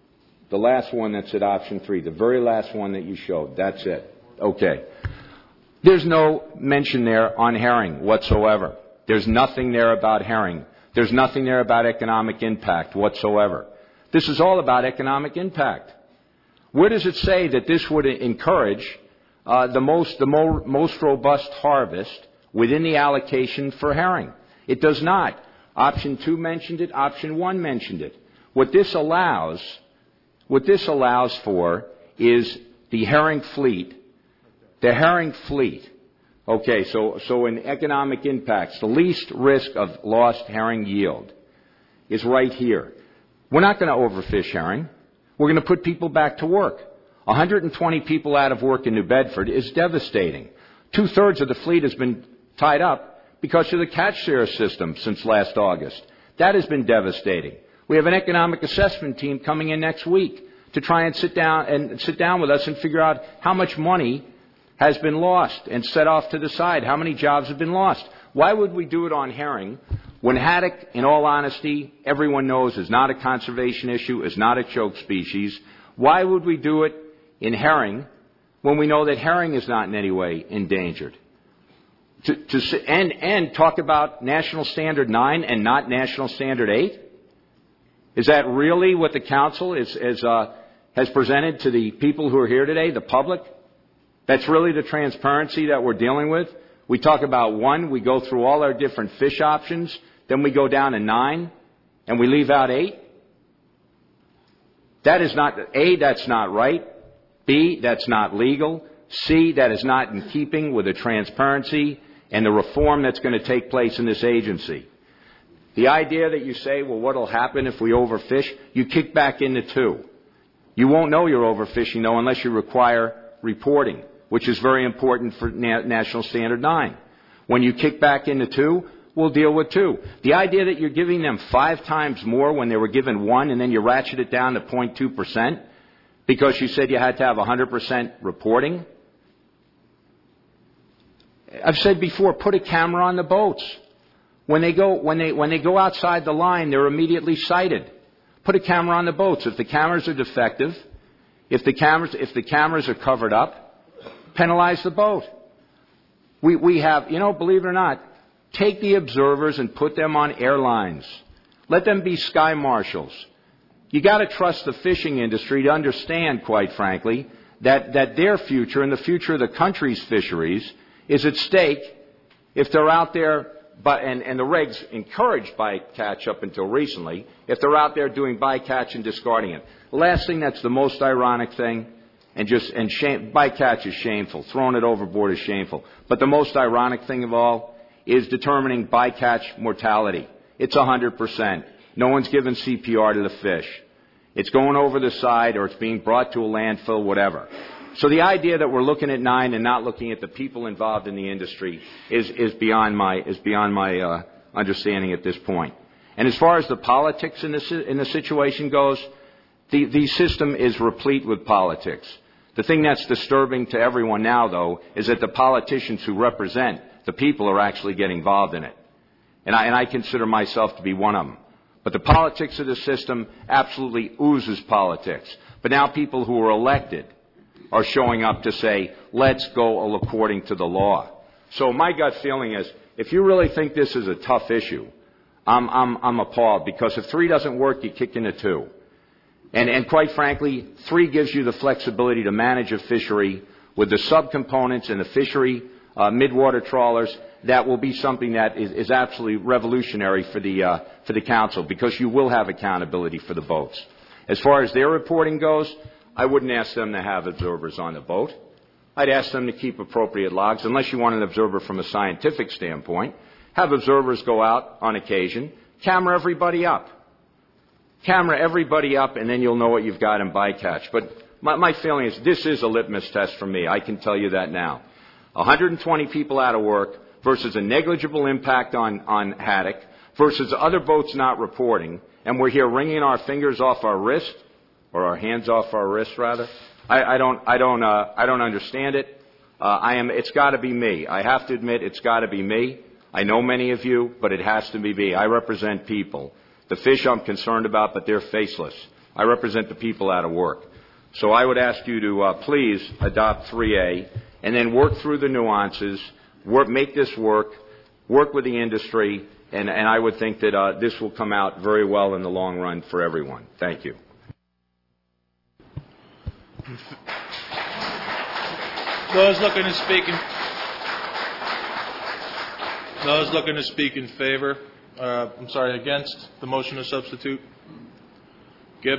The last one that's at option three, the very last one that you showed. That's it. Okay. There's no mention there on herring whatsoever. There's nothing there about herring. There's nothing there about economic impact whatsoever. This is all about economic impact. Where does it say that this would encourage uh, the most the mo- most robust harvest within the allocation for herring? It does not. Option two mentioned it. Option one mentioned it. What this allows, what this allows for is the herring fleet. The herring fleet. Okay, so so in economic impacts, the least risk of lost herring yield is right here. We're not going to overfish herring. We're going to put people back to work. one hundred twenty people out of work in New Bedford is devastating. Two-thirds of the fleet has been tied up because of the catch share system since last August. That has been devastating. We have an economic assessment team coming in next week to try and sit down and sit down with us and figure out how much money has been lost and set off to the side how many jobs have been lost. Why would we do it on herring when haddock, in all honesty, everyone knows is not a conservation issue, is not a choke species? Why would we do it in herring when we know that herring is not in any way endangered? To, to, and, and talk about National Standard nine and not National Standard eight? Is that really what the council is, is, uh, has presented to the people who are here today, the public? That's really the transparency that we're dealing with? We talk about one, we go through all our different fish options, then we go down to nine, and we leave out eight? That is not, A, that's not right. B, that's not legal. C, that is not in keeping with the transparency and the reform that's going to take place in this agency. The idea that you say, well, what will happen if we overfish? You kick back into two. You won't know you're overfishing, though, unless you require reporting, which is very important for Na- National Standard nine. When you kick back into two, we'll deal with two. The idea that you're giving them five times more when they were given one and then you ratchet it down to zero point two percent because you said you had to have one hundred percent reporting. I've said before, put a camera on the boats. When they go, when they, when they go outside the line, they're immediately cited. Put a camera on the boats. If the cameras are defective, if the cameras, if the cameras are covered up, penalize the boat. We, we have, you know, believe it or not, take the observers and put them on airlines. Let them be sky marshals. You got to trust the fishing industry to understand, quite frankly, that, that their future and the future of the country's fisheries is at stake if they're out there, but, and, and the regs encouraged bycatch up until recently, if they're out there doing bycatch and discarding it. The last thing that's the most ironic thing, and just, and shame, bycatch is shameful, throwing it overboard is shameful, but the most ironic thing of all is determining bycatch mortality. It's one hundred percent. No one's given C P R to the fish. It's going over the side or it's being brought to a landfill, whatever. So the idea that we're looking at nine and not looking at the people involved in the industry is, is beyond my, is beyond my uh, understanding at this point. And as far as the politics in the, in the situation goes, the, the system is replete with politics. The thing that's disturbing to everyone now, though, is that the politicians who represent the people are actually getting involved in it. And I, and I consider myself to be one of them. But the politics of the system absolutely oozes politics. But now people who are elected are showing up to say, let's go according to the law. So my gut feeling is, if you really think this is a tough issue, I'm, I'm, I'm appalled, because if three doesn't work, you kick into two. And, and quite frankly, three gives you the flexibility to manage a fishery with the subcomponents and the fishery uh, midwater trawlers. That will be something that is, is absolutely revolutionary for the, uh, for the council, because you will have accountability for the boats. As far as their reporting goes, I wouldn't ask them to have observers on the boat. I'd ask them to keep appropriate logs, unless you want an observer from a scientific standpoint. Have observers go out on occasion, camera everybody up. Camera everybody up, and then you'll know what you've got in bycatch. But my, my feeling is this is a litmus test for me. I can tell you that now. one hundred twenty people out of work versus a negligible impact on, on haddock versus other boats not reporting, and we're here wringing our fingers off our wrist, or our hands off our wrist, rather. I, I don't, I don't, uh, I don't understand it. Uh, I am. It's got to be me. I have to admit, it's got to be me. I know many of you, but it has to be me. I represent people. The fish I'm concerned about, but they're faceless. I represent the people out of work. So I would ask you to uh, please adopt three A and then work through the nuances, work, make this work, work with the industry, and, and I would think that uh, this will come out very well in the long run for everyone. Thank you. Those looking to speak in, those looking to speak in favor, uh, I'm sorry, against the motion to substitute? Gibb?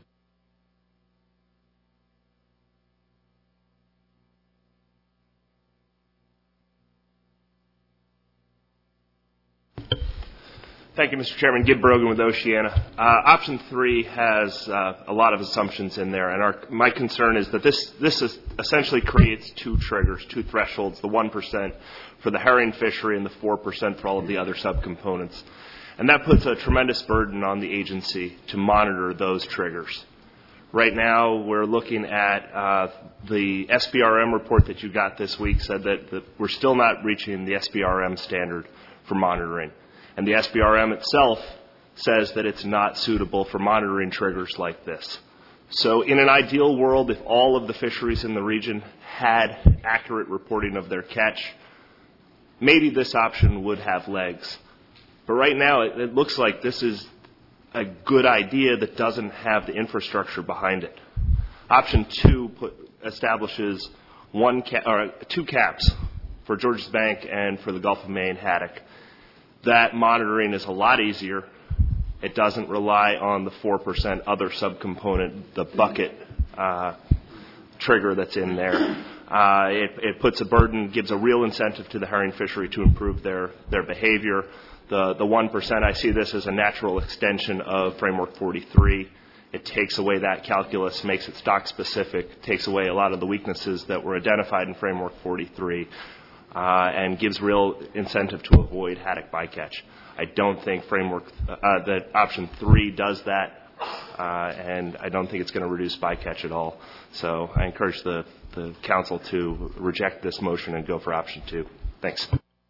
Thank you, Mister Chairman. Gibb Brogan with Oceana. Uh, option three has uh, a lot of assumptions in there, and our, my concern is that this, this is essentially creates two triggers, two thresholds, the one percent for the herring fishery and the four percent for all of the other subcomponents. And that puts a tremendous burden on the agency to monitor those triggers. Right now, we're looking at uh, the S B R M report that you got this week said that, that we're still not reaching the S B R M standard for monitoring. And the S B R M itself says that it's not suitable for monitoring triggers like this. So in an ideal world, if all of the fisheries in the region had accurate reporting of their catch, maybe this option would have legs. But right now, it, it looks like this is a good idea that doesn't have the infrastructure behind it. Option two put, establishes one ca- or two caps for Georges Bank and for the Gulf of Maine haddock. That monitoring is a lot easier. It doesn't rely on the four percent other subcomponent, the bucket uh, trigger that's in there. Uh, it, it puts a burden, gives a real incentive to the herring fishery to improve their, their behavior. The, the one percent, I see this as a natural extension of Framework forty-three. It takes away that calculus, makes it stock specific, takes away a lot of the weaknesses that were identified in Framework forty-three. Uh, and gives real incentive to avoid haddock bycatch. I don't think framework uh, that option three does that, uh, and I don't think it's going to reduce bycatch at all. So I encourage the, the council to reject this motion and go for option two. Thanks.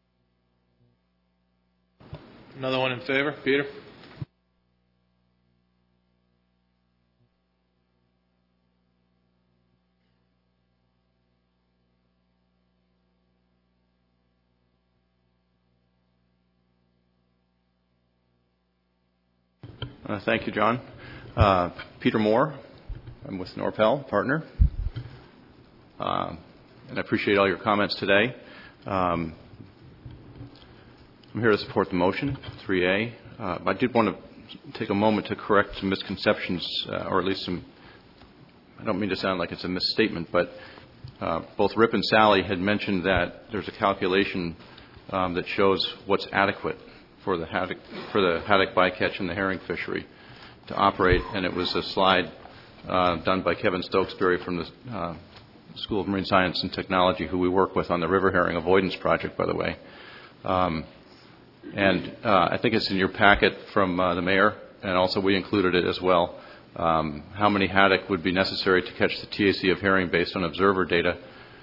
Another one in favor, Peter? Uh, thank you, John. Uh, Peter Moore. I'm with Norpel, partner. Uh, and I appreciate all your comments today. Um, I'm here to support the motion, three A. Uh, I did want to take a moment to correct some misconceptions, uh, or at least some, I don't mean to sound like it's a misstatement, but uh, both Rip and Sally had mentioned that there's a calculation um, that shows what's adequate for the haddock, for the haddock bycatch in the herring fishery to operate, and it was a slide uh, done by Kevin Stokesbury from the uh, School of Marine Science and Technology, who we work with on the river herring avoidance project, by the way. Um, and uh, I think it's in your packet from uh, the mayor, and also we included it as well. Um, how many haddock would be necessary to catch the T A C of herring based on observer data?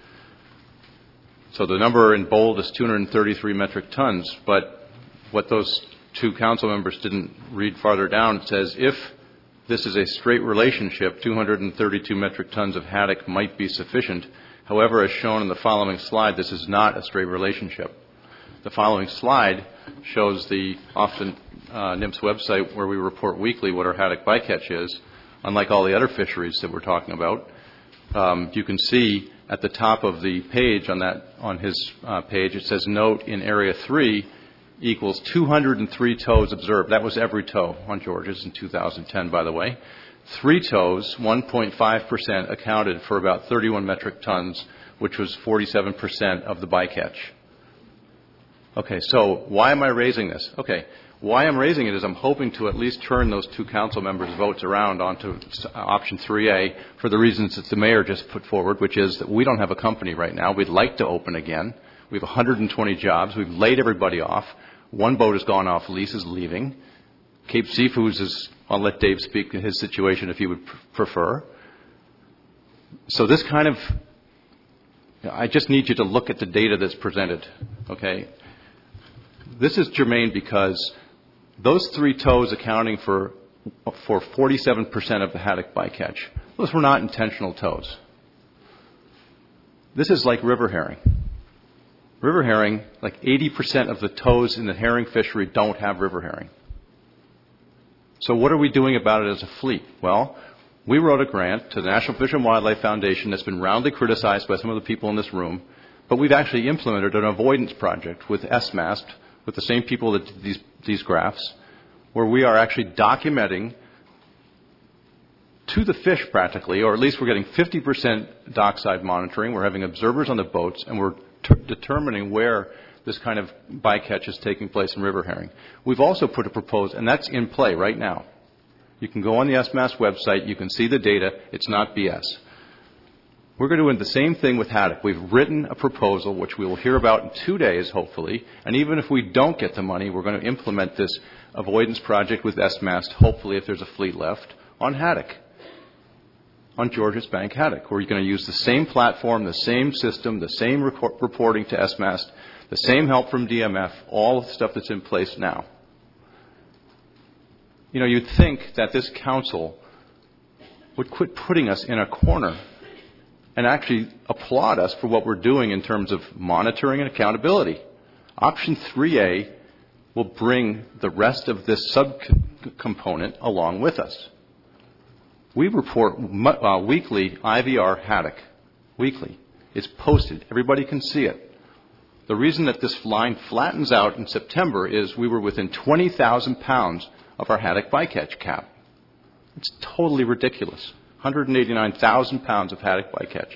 So the number in bold is two hundred thirty-three metric tons, but what those two council members didn't read farther down, it says if this is a straight relationship, two hundred thirty-two metric tons of haddock might be sufficient. However, as shown in the following slide, this is not a straight relationship. The following slide shows the often uh, N I M S website where we report weekly what our haddock bycatch is. Unlike all the other fisheries that we're talking about, um, you can see at the top of the page on that on his uh, page, it says note in area three equals two hundred three tows observed. That was every tow on Georges in two thousand ten, by the way. Three tows, one point five percent, accounted for about thirty-one metric tons, which was forty-seven percent of the bycatch. Okay, so why am I raising this? Okay, why I'm raising it is I'm hoping to at least turn those two council members' votes around onto option three A for the reasons that the mayor just put forward, which is that we don't have a company right now. We'd like to open again. We have one hundred twenty jobs. We've laid everybody off. One boat has gone off lease, is leaving. Cape Seafoods is, I'll let Dave speak to his situation if he would pr- prefer. So this kind of, I just need you to look at the data that's presented, okay? This is germane because those three tows accounting for for forty-seven percent of the haddock bycatch. Those were not intentional tows. This is like river herring. River herring, like eighty percent of the tows in the herring fishery don't have river herring. So what are we doing about it as a fleet? Well, we wrote a grant to the National Fish and Wildlife Foundation that's been roundly criticized by some of the people in this room, but we've actually implemented an avoidance project with S M A S T, with the same people that did these, these graphs, where we are actually documenting to the fish practically, or at least we're getting fifty percent dockside monitoring. We're having observers on the boats, and we're t- determining where this kind of bycatch is taking place in river herring. We've also put a proposal, and that's in play right now. You can go on the S M A S website. You can see the data. It's not B S. We're going to do the same thing with haddock. We've written a proposal, which we will hear about in two days, hopefully. And even if we don't get the money, we're going to implement this avoidance project with S M A S T, hopefully if there's a fleet left, on haddock, on Georges Bank haddock, where you're going to use the same platform, the same system, the same record- reporting to S M A S T, the same help from D M F, all of the stuff that's in place now. You know, you'd think that this council would quit putting us in a corner and actually applaud us for what we're doing in terms of monitoring and accountability. Option three A will bring the rest of this subcomponent along with us. We report uh, weekly I V R haddock, weekly. It's posted. Everybody can see it. The reason that this line flattens out in September is we were within twenty thousand pounds of our haddock bycatch cap. It's totally ridiculous. one hundred eighty-nine thousand pounds of haddock bycatch.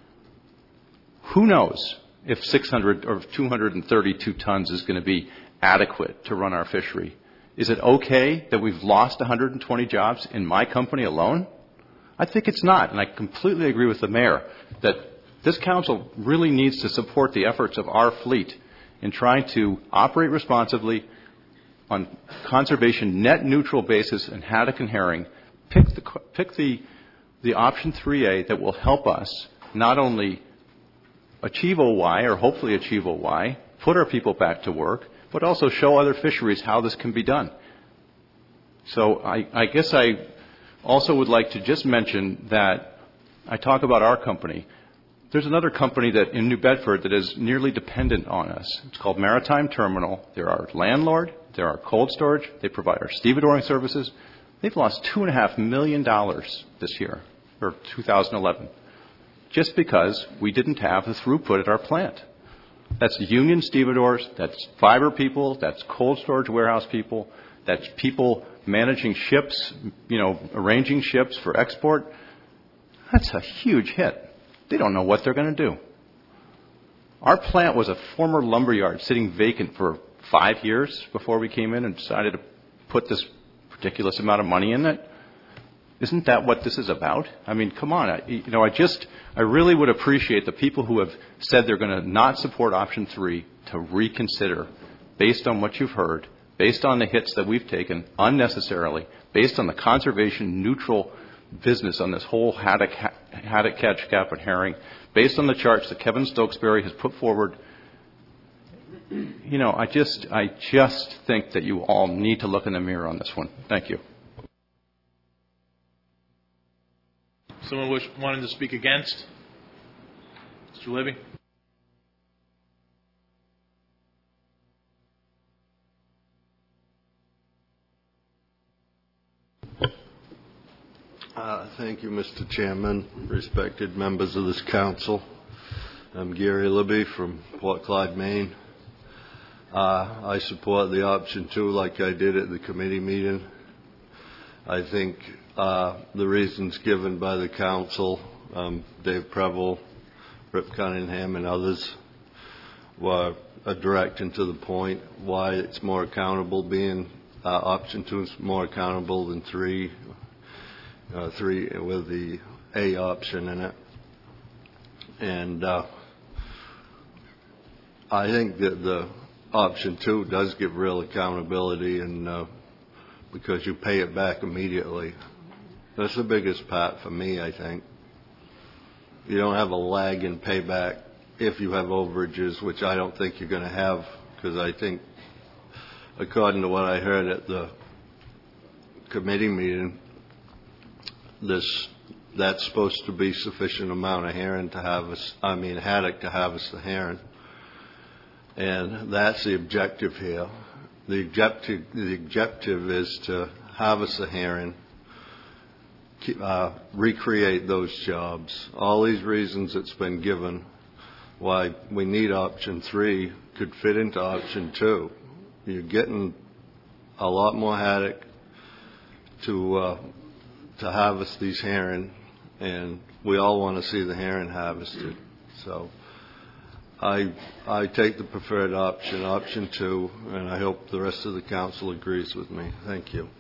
Who knows if six hundred or two hundred thirty-two tons is going to be adequate to run our fishery? Is it okay that we've lost one hundred twenty jobs in my company alone? I think it's not, and I completely agree with the mayor that this council really needs to support the efforts of our fleet in trying to operate responsibly on conservation net neutral basis in haddock and herring. Pick the pick the the option three A that will help us not only achieve O Y or hopefully achieve O Y, put our people back to work, but also show other fisheries how this can be done. So I, I guess I also would like to just mention that I talk about our company. There's another company that in New Bedford that is nearly dependent on us. It's called Maritime Terminal. They're our landlord. They're our cold storage. They provide our stevedoring services. They've lost two and a half million dollars this year, or two thousand eleven, just because we didn't have the throughput at our plant. That's union stevedores, that's fiber people, that's cold storage warehouse people, that's people managing ships, you know, arranging ships for export. That's a huge hit. They don't know what they're going to do. Our plant was a former lumberyard sitting vacant for five years before we came in and decided to put this ridiculous amount of money in it. Isn't that what this is about? I mean, come on. I, you know, I just, I really would appreciate the people who have said they're going to not support option three to reconsider based on what you've heard, based on the hits that we've taken unnecessarily, based on the conservation neutral business on this whole haddock, haddock catch, cap, and herring, based on the charts that Kevin Stokesbury has put forward. You know, I just, I just think that you all need to look in the mirror on this one. Thank you. Someone wish, wanting to speak against? Mister Libby? Uh, thank you, Mister Chairman, respected members of this council. I'm Gary Libby from Port Clyde, Maine. Uh, I support the option two like I did at the committee meeting. I think uh, the reasons given by the council, um, Dave Preble, Rip Cunningham, and others, were uh, direct and to the point. Why it's more accountable, being uh, option two is more accountable than three, uh, three with the A option in it. And uh, I think that the option two does give real accountability, and uh, because you pay it back immediately. That's the biggest part for me, I think. You don't have a lag in payback if you have overages, which I don't think you're going to have, because I think, according to what I heard at the committee meeting, this, that's supposed to be sufficient amount of herring to harvest, I mean haddock to harvest the herring. And that's the objective here. The objective, the objective is to harvest the herring, uh, recreate those jobs. All these reasons that's been given why we need option three could fit into option two. You're getting a lot more haddock to uh, to harvest these herring, and we all want to see the herring harvested. So I I take the preferred option, option two, and I hope the rest of the council agrees with me. Thank you.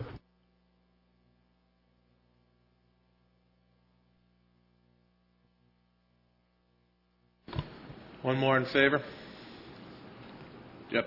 One more in favor? Yep.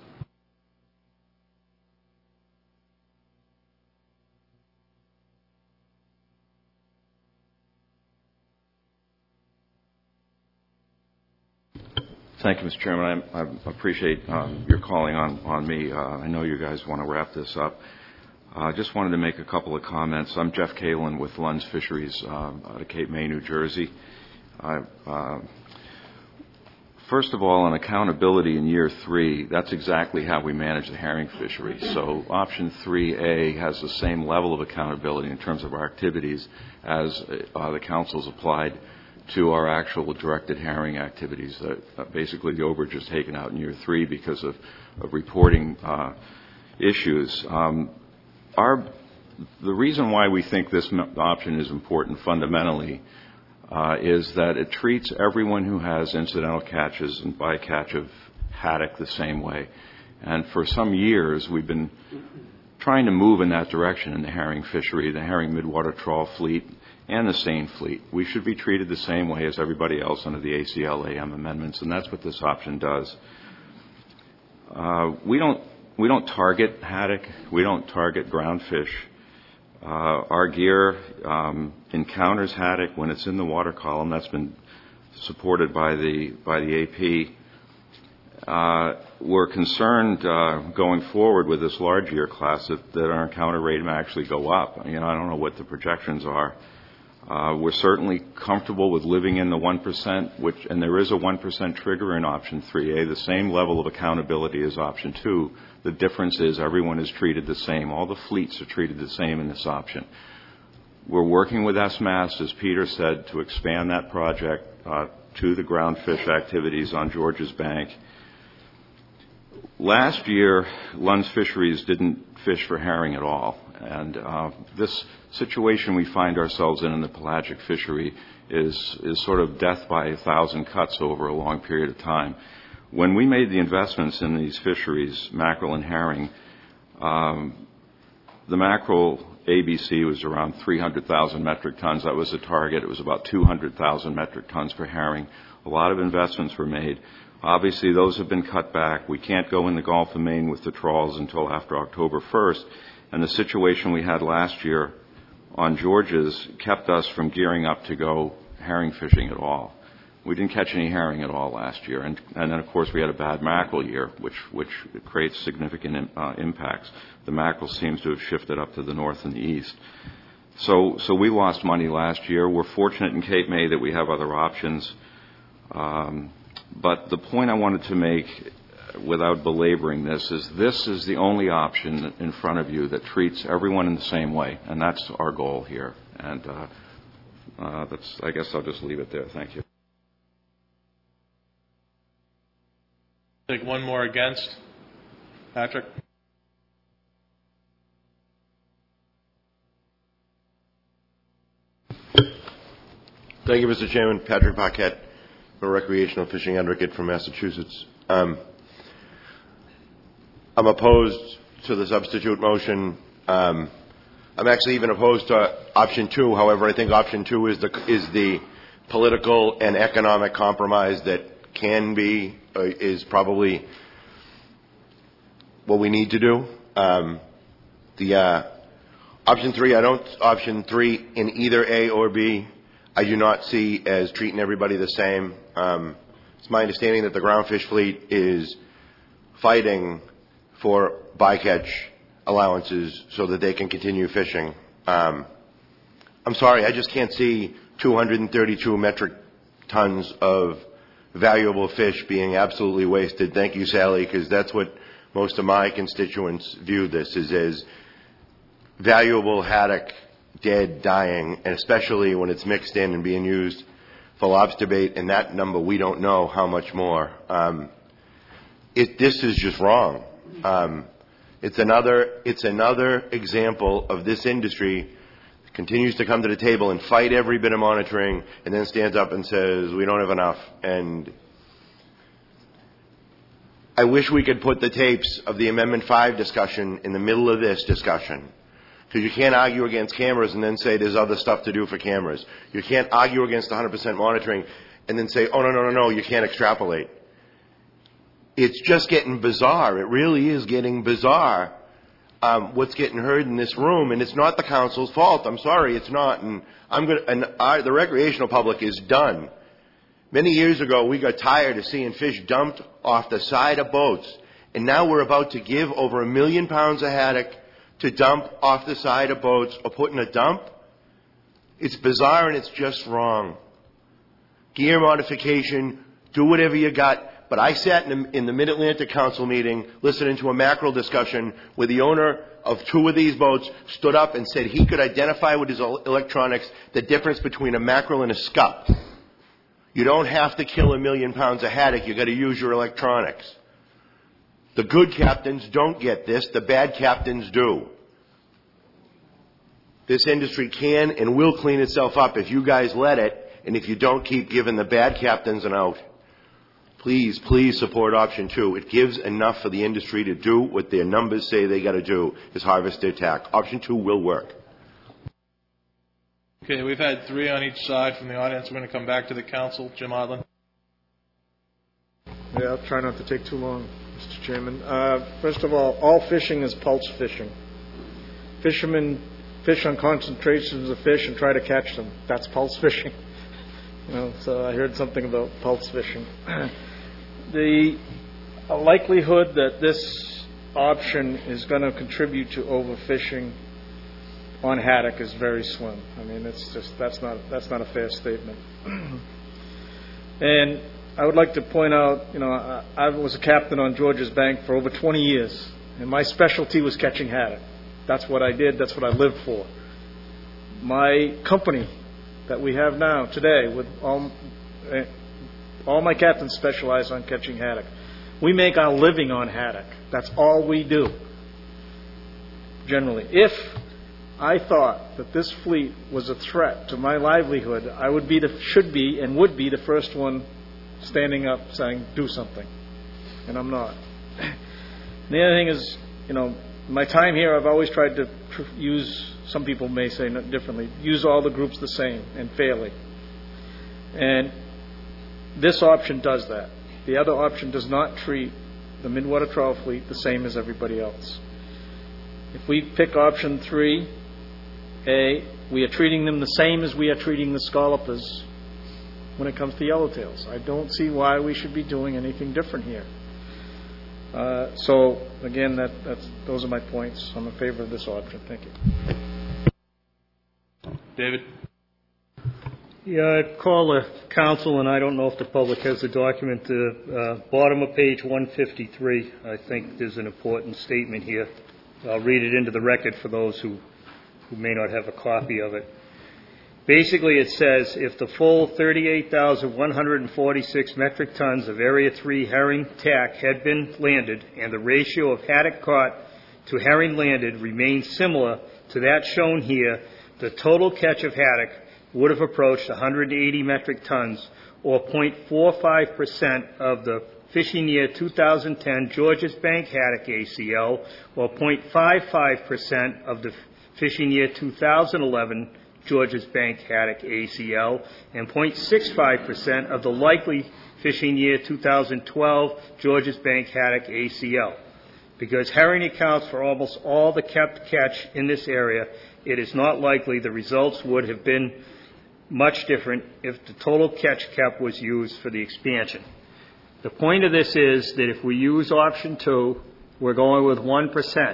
Thank you, Mister Chairman. I, I appreciate um, your calling on, on me. Uh, I know you guys want to wrap this up. I uh, just wanted to make a couple of comments. I'm Jeff Kalin with Lund's Fisheries uh, out of Cape May, New Jersey. I, uh, first of all, on accountability in year three, that's exactly how we manage the herring fishery. So option three A has the same level of accountability in terms of our activities as uh, the council's applied to our actual directed herring activities. Uh, uh, basically, the overage is taken out in year three because of, of reporting uh, issues. Um, our, the reason why we think this option is important fundamentally uh, is that it treats everyone who has incidental catches and bycatch of haddock the same way. And for some years, we've been trying to move in that direction in the herring fishery, the herring midwater trawl fleet, and the seine fleet. We should be treated the same way as everybody else under the A C L A M amendments, and that's what this option does. Uh, we don't we don't target haddock. We don't target groundfish. Uh, our gear um, encounters haddock when it's in the water column. That's been supported by the by the A P. Uh, we're concerned uh, going forward with this large year class that, that our encounter rate may actually go up. You know, I don't know what the projections are. Uh, we're certainly comfortable with living in the one percent, which, and there is a one percent trigger in option three A, the same level of accountability as option two. The difference is everyone is treated the same. All the fleets are treated the same in this option. We're working with S M A S, as Peter said, to expand that project uh, to the groundfish activities on Georges Bank. Last year, Lund's Fisheries didn't fish for herring at all. And uh, this situation we find ourselves in in the pelagic fishery is, is sort of death by a thousand cuts over a long period of time. When we made the investments in these fisheries, mackerel and herring, um, the mackerel A B C was around three hundred thousand metric tons. That was the target. It was about two hundred thousand metric tons for herring. A lot of investments were made. Obviously, those have been cut back. We can't go in the Gulf of Maine with the trawls until after October first. And the situation we had last year on Georges kept us from gearing up to go herring fishing at all. We didn't catch any herring at all last year. And, and then, of course, we had a bad mackerel year, which, which creates significant uh, impacts. The mackerel seems to have shifted up to the north and the east. So, so we lost money last year. We're fortunate in Cape May that we have other options. Um, but the point I wanted to make, without belaboring this, is this is the only option in front of you that treats everyone in the same way, and that's our goal here. And uh, uh, that's, I guess I'll just leave it there. Thank you. Take one more against. Patrick? Thank you, Mister Chairman. Patrick Paquette, a recreational fishing advocate from Massachusetts. Um, I'm opposed to the substitute motion. Um, I'm actually even opposed to option two. However, I think option two is the is the political and economic compromise that can be uh, is probably what we need to do. Um, the uh, option three, I don't option three in either A or B. I do not see as treating everybody the same. Um, it's my understanding that the groundfish fleet is fighting for bycatch allowances so that they can continue fishing. Um, I'm sorry, I just can't see two hundred thirty-two metric tons of valuable fish being absolutely wasted. Thank you, Sally, because that's what most of my constituents view this is as valuable haddock dead, dying, and especially when it's mixed in and being used for lobster bait, and that number we don't know how much more. Um, it, this is just wrong. Um, it's another it's another example of this industry that continues to come to the table and fight every bit of monitoring, and then stands up and says we don't have enough. And I wish we could put the tapes of the Amendment five discussion in the middle of this discussion. Because you can't argue against cameras and then say there's other stuff to do for cameras. You can't argue against one hundred percent monitoring and then say, oh, no, no, no, no, you can't extrapolate. It's just getting bizarre. It really is getting bizarre um, what's getting heard in this room. And it's not the council's fault. I'm sorry, it's not. And, I'm gonna, and our, the recreational public is done. Many years ago, we got tired of seeing fish dumped off the side of boats. And now we're about to give over a million pounds of haddock to dump off the side of boats or put in a dump. It's bizarre and it's just wrong. Gear modification, do whatever you got. But I sat in the, in the Mid-Atlantic Council meeting listening to a mackerel discussion where the owner of two of these boats stood up and said he could identify with his electronics the difference between a mackerel and a scup. You don't have to kill a million pounds of haddock. You've got to use your electronics. The good captains don't get this. The bad captains do. This industry can and will clean itself up if you guys let it, and if you don't keep giving the bad captains an out. Please, please support option two. It gives enough for the industry to do what their numbers say they got to do, is harvest their tack. Option two will work. Okay, we've had three on each side from the audience. We're going to come back to the council. Jim Odland. Yeah, I'll try not to take too long, Mister Chairman. Uh, first of all, all fishing is pulse fishing. Fishermen fish on concentrations of fish and try to catch them. That's pulse fishing. You know, so I heard something about pulse fishing. The likelihood that this option is going to contribute to overfishing on haddock is very slim. I mean, it's just that's not that's not a fair statement. And I would like to point out, you know, I, I was a captain on Georges Bank for over twenty years, and my specialty was catching haddock. That's what I did. That's what I lived for. My company that we have now today, with all uh, all my captains specialize on catching haddock. We make our living on haddock. That's all we do. Generally, if I thought that this fleet was a threat to my livelihood, I would be the should be and would be the first one standing up saying, do something. And I'm not. The other thing is, you know, my time here, I've always tried to tr- use, some people may say differently, use all the groups the same and fairly. And this option does that. The other option does not treat the midwater trawl fleet the same as everybody else. If we pick option three, A, we are treating them the same as we are treating the scallopers when it comes to yellowtails. I don't see why we should be doing anything different here. Uh, so, again, that, that's, those are my points. I'm in favor of this option. Thank you. David? Yeah, I call the council, and I don't know if the public has the document. The uh, bottom of page one fifty-three, I think there's an important statement here. I'll read it into the record for those who, who may not have a copy of it. Basically, it says, if the full thirty-eight thousand one hundred forty-six metric tons of Area three herring tack had been landed and the ratio of haddock caught to herring landed remained similar to that shown here, the total catch of haddock would have approached one hundred eighty metric tons, or zero point four five percent of the fishing year two thousand ten Georges Bank haddock A C L, or zero point five five percent of the fishing year two thousand eleven Georges Bank haddock A C L, and zero point six five percent of the likely fishing year two thousand twelve Georges Bank haddock A C L. Because herring accounts for almost all the kept catch in this area, it is not likely the results would have been much different if the total catch cap was used for the expansion. The point of this is that if we use option two, we're going with one percent.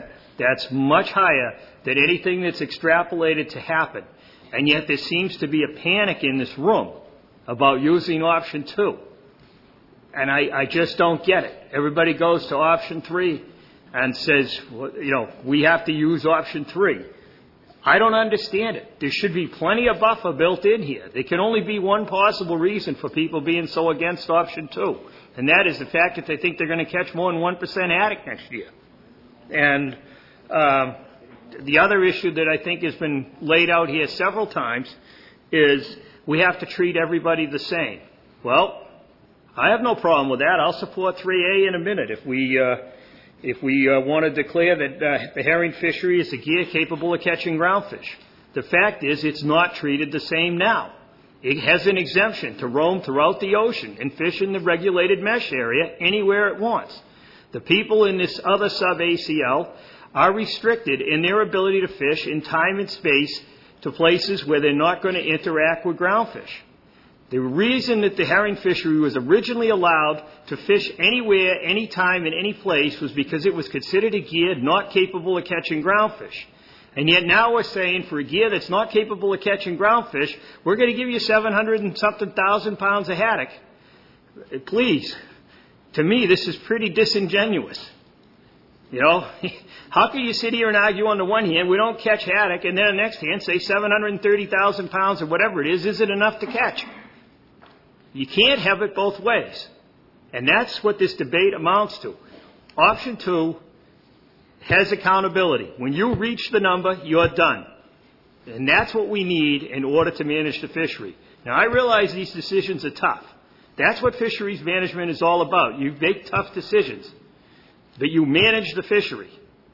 That's much higher than anything that's extrapolated to happen. And yet there seems to be a panic in this room about using option two. And I, I just don't get it. Everybody goes to option three and says, well, you know, we have to use option three. I don't understand it. There should be plenty of buffer built in here. There can only be one possible reason for people being so against option two, and that is the fact that they think they're going to catch more than one percent attic next year. And um, the other issue that I think has been laid out here several times is we have to treat everybody the same. Well, I have no problem with that. I'll support three A in a minute if we uh, if we uh, want to declare that uh, the herring fishery is a gear capable of catching groundfish. The fact is it's not treated the same now. It has an exemption to roam throughout the ocean and fish in the regulated mesh area anywhere it wants. The people in this other sub-A C L are restricted in their ability to fish in time and space to places where they're not going to interact with groundfish. The reason that the herring fishery was originally allowed to fish anywhere, anytime, in any place was because it was considered a gear not capable of catching groundfish. And yet now we're saying for a gear that's not capable of catching groundfish, we're going to give you seven hundred and something thousand pounds of haddock. Please, to me, this is pretty disingenuous. You know, how can you sit here and argue on the one hand, we don't catch haddock, and then on the next hand say seven hundred thirty thousand pounds or whatever it is, is it enough to catch? You can't have it both ways. And that's what this debate amounts to. Option two has accountability. When you reach the number, you're done. And that's what we need in order to manage the fishery. Now, I realize these decisions are tough. That's what fisheries management is all about. You make tough decisions, but you manage the fishery.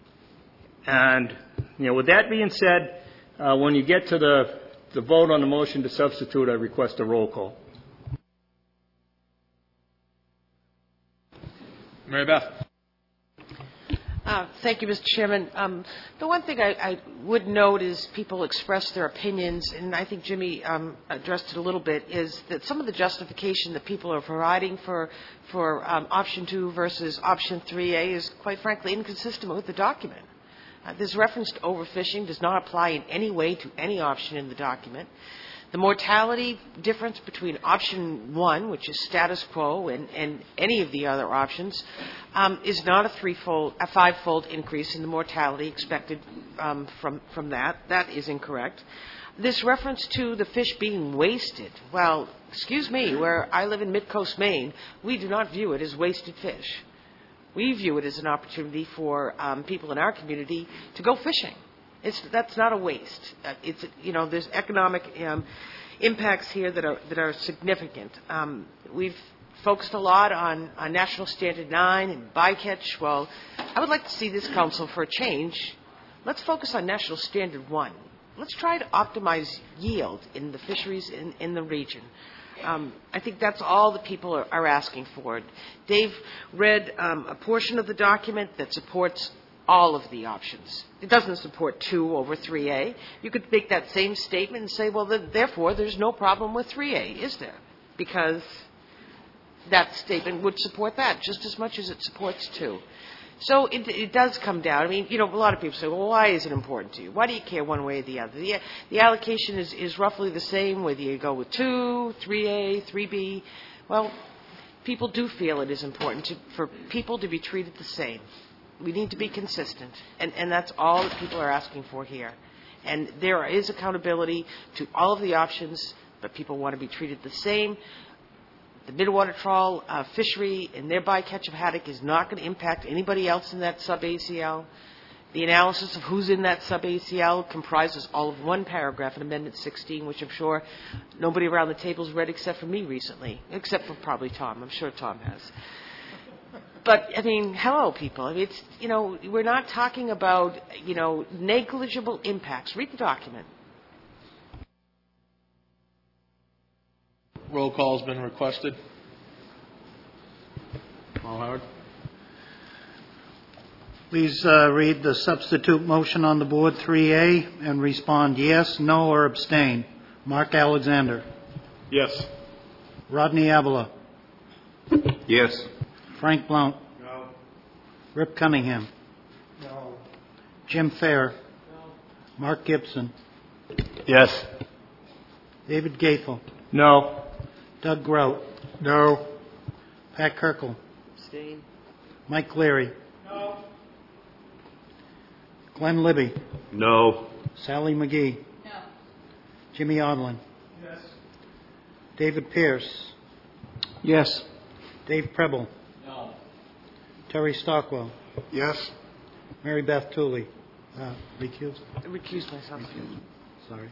And, you know, with that being said, uh, when you get to the, the vote on the motion to substitute, I request a roll call. Mary Beth. Uh, thank you, Mister Chairman. Um, the one thing I, I would note is people express their opinions, and I think Jimmy um, addressed it a little bit, is that some of the justification that people are providing for, for um, option two versus option three A is, quite frankly, inconsistent with the document. Uh, this reference to overfishing does not apply in any way to any option in the document. The mortality difference between option one, which is status quo, and, and any of the other options, um, is not a threefold, a fivefold increase in the mortality expected um, from from that. That is incorrect. This reference to the fish being wasted, well, excuse me, where I live in Mid-Coast, Maine, we do not view it as wasted fish. We view it as an opportunity for um, people in our community to go fishing. It's, that's not a waste. Uh, it's, you know, there's economic um, impacts here that are that are significant. Um, we've focused a lot on, on National Standard nine and bycatch. Well, I would like to see this council for a change. Let's focus on National Standard one. Let's try to optimize yield in the fisheries in, in the region. Um, I think that's all the people are, are asking for. Dave read um, a portion of the document that supports all of the options. It doesn't support two over three A. You could make that same statement and say, well, then, therefore, there's no problem with three A, is there? Because that statement would support that just as much as it supports two. So it, it does come down. I mean, you know, a lot of people say, well, why is it important to you? Why do you care one way or the other? The, the allocation is, is roughly the same whether you go with two, three A, three B. Well, people do feel it is important to, for people to be treated the same. We need to be consistent, and, and that's all that people are asking for here. And there is accountability to all of the options, but people want to be treated the same. The midwater trawl uh, fishery and their bycatch of haddock is not going to impact anybody else in that sub-A C L. The analysis of who's in that sub-A C L comprises all of one paragraph in Amendment sixteen, which I'm sure nobody around the table has read except for me recently, except for probably Tom. I'm sure Tom has. But, I mean, hello, people. I mean, it's, you know, we're not talking about, you know, negligible impacts. Read the document. Roll call has been requested. Paul Howard. Please uh, read the substitute motion on the board three A and respond yes, no, or abstain. Mark Alexander. Yes. Rodney Avila. Yes. Frank Blount. No. Rip Cunningham. No. Jim Fair. Mark Gibson. Yes. David Gaethel. No. Doug Grout. No. Pat Kirkle. Abstain. Mike Leary. Glenn Libby. No. Sally McGee. No. Jimmy Odlin. Yes. David Pierce. Yes. Dave Preble. No. Terry Stockwell. Yes. Mary Beth Tooley. Uh, recused? Recuse myself. Sorry.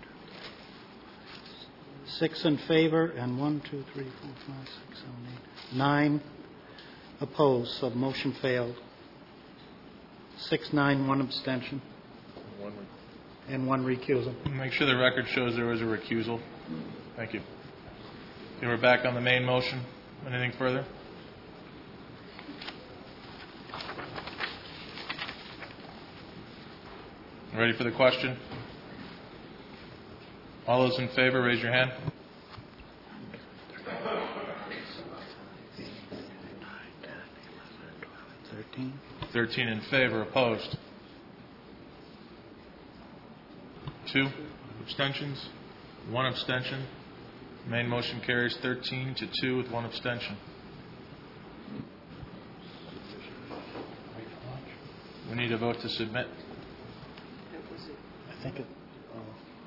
Six in favor and one, two, three, four, five, six, seven, eight, nine opposed, so the motion failed. Six, nine, one abstention, One and one recusal. Make sure the record shows there was a recusal. Thank you. Okay, we're back on the main motion. Anything further? Ready for the question? All those in favor, raise your hand. Thirteen. thirteen in favor, opposed. Two abstentions, one abstention. Main motion carries thirteen to two with one abstention. We need a vote to submit. I think it. Uh,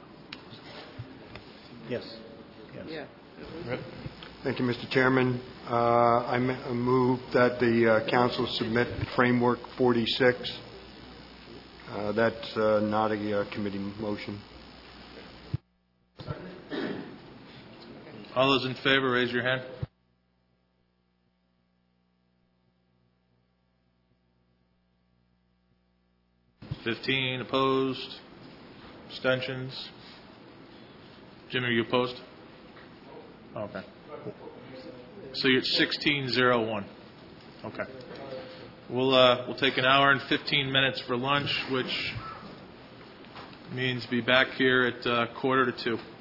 yes. Yes. Yeah. Rip? Thank you, Mister Chairman. Uh, I m- I move that the uh, council submit Framework forty-six. Uh, that's uh, not a uh, committee motion. All those in favor, raise your hand. Fifteen opposed. Abstentions. Jimmy, are you opposed? Oh, okay. So you're at sixteen zero one. Okay. We'll uh, we'll take an hour and fifteen minutes for lunch, which means be back here at uh, quarter to two.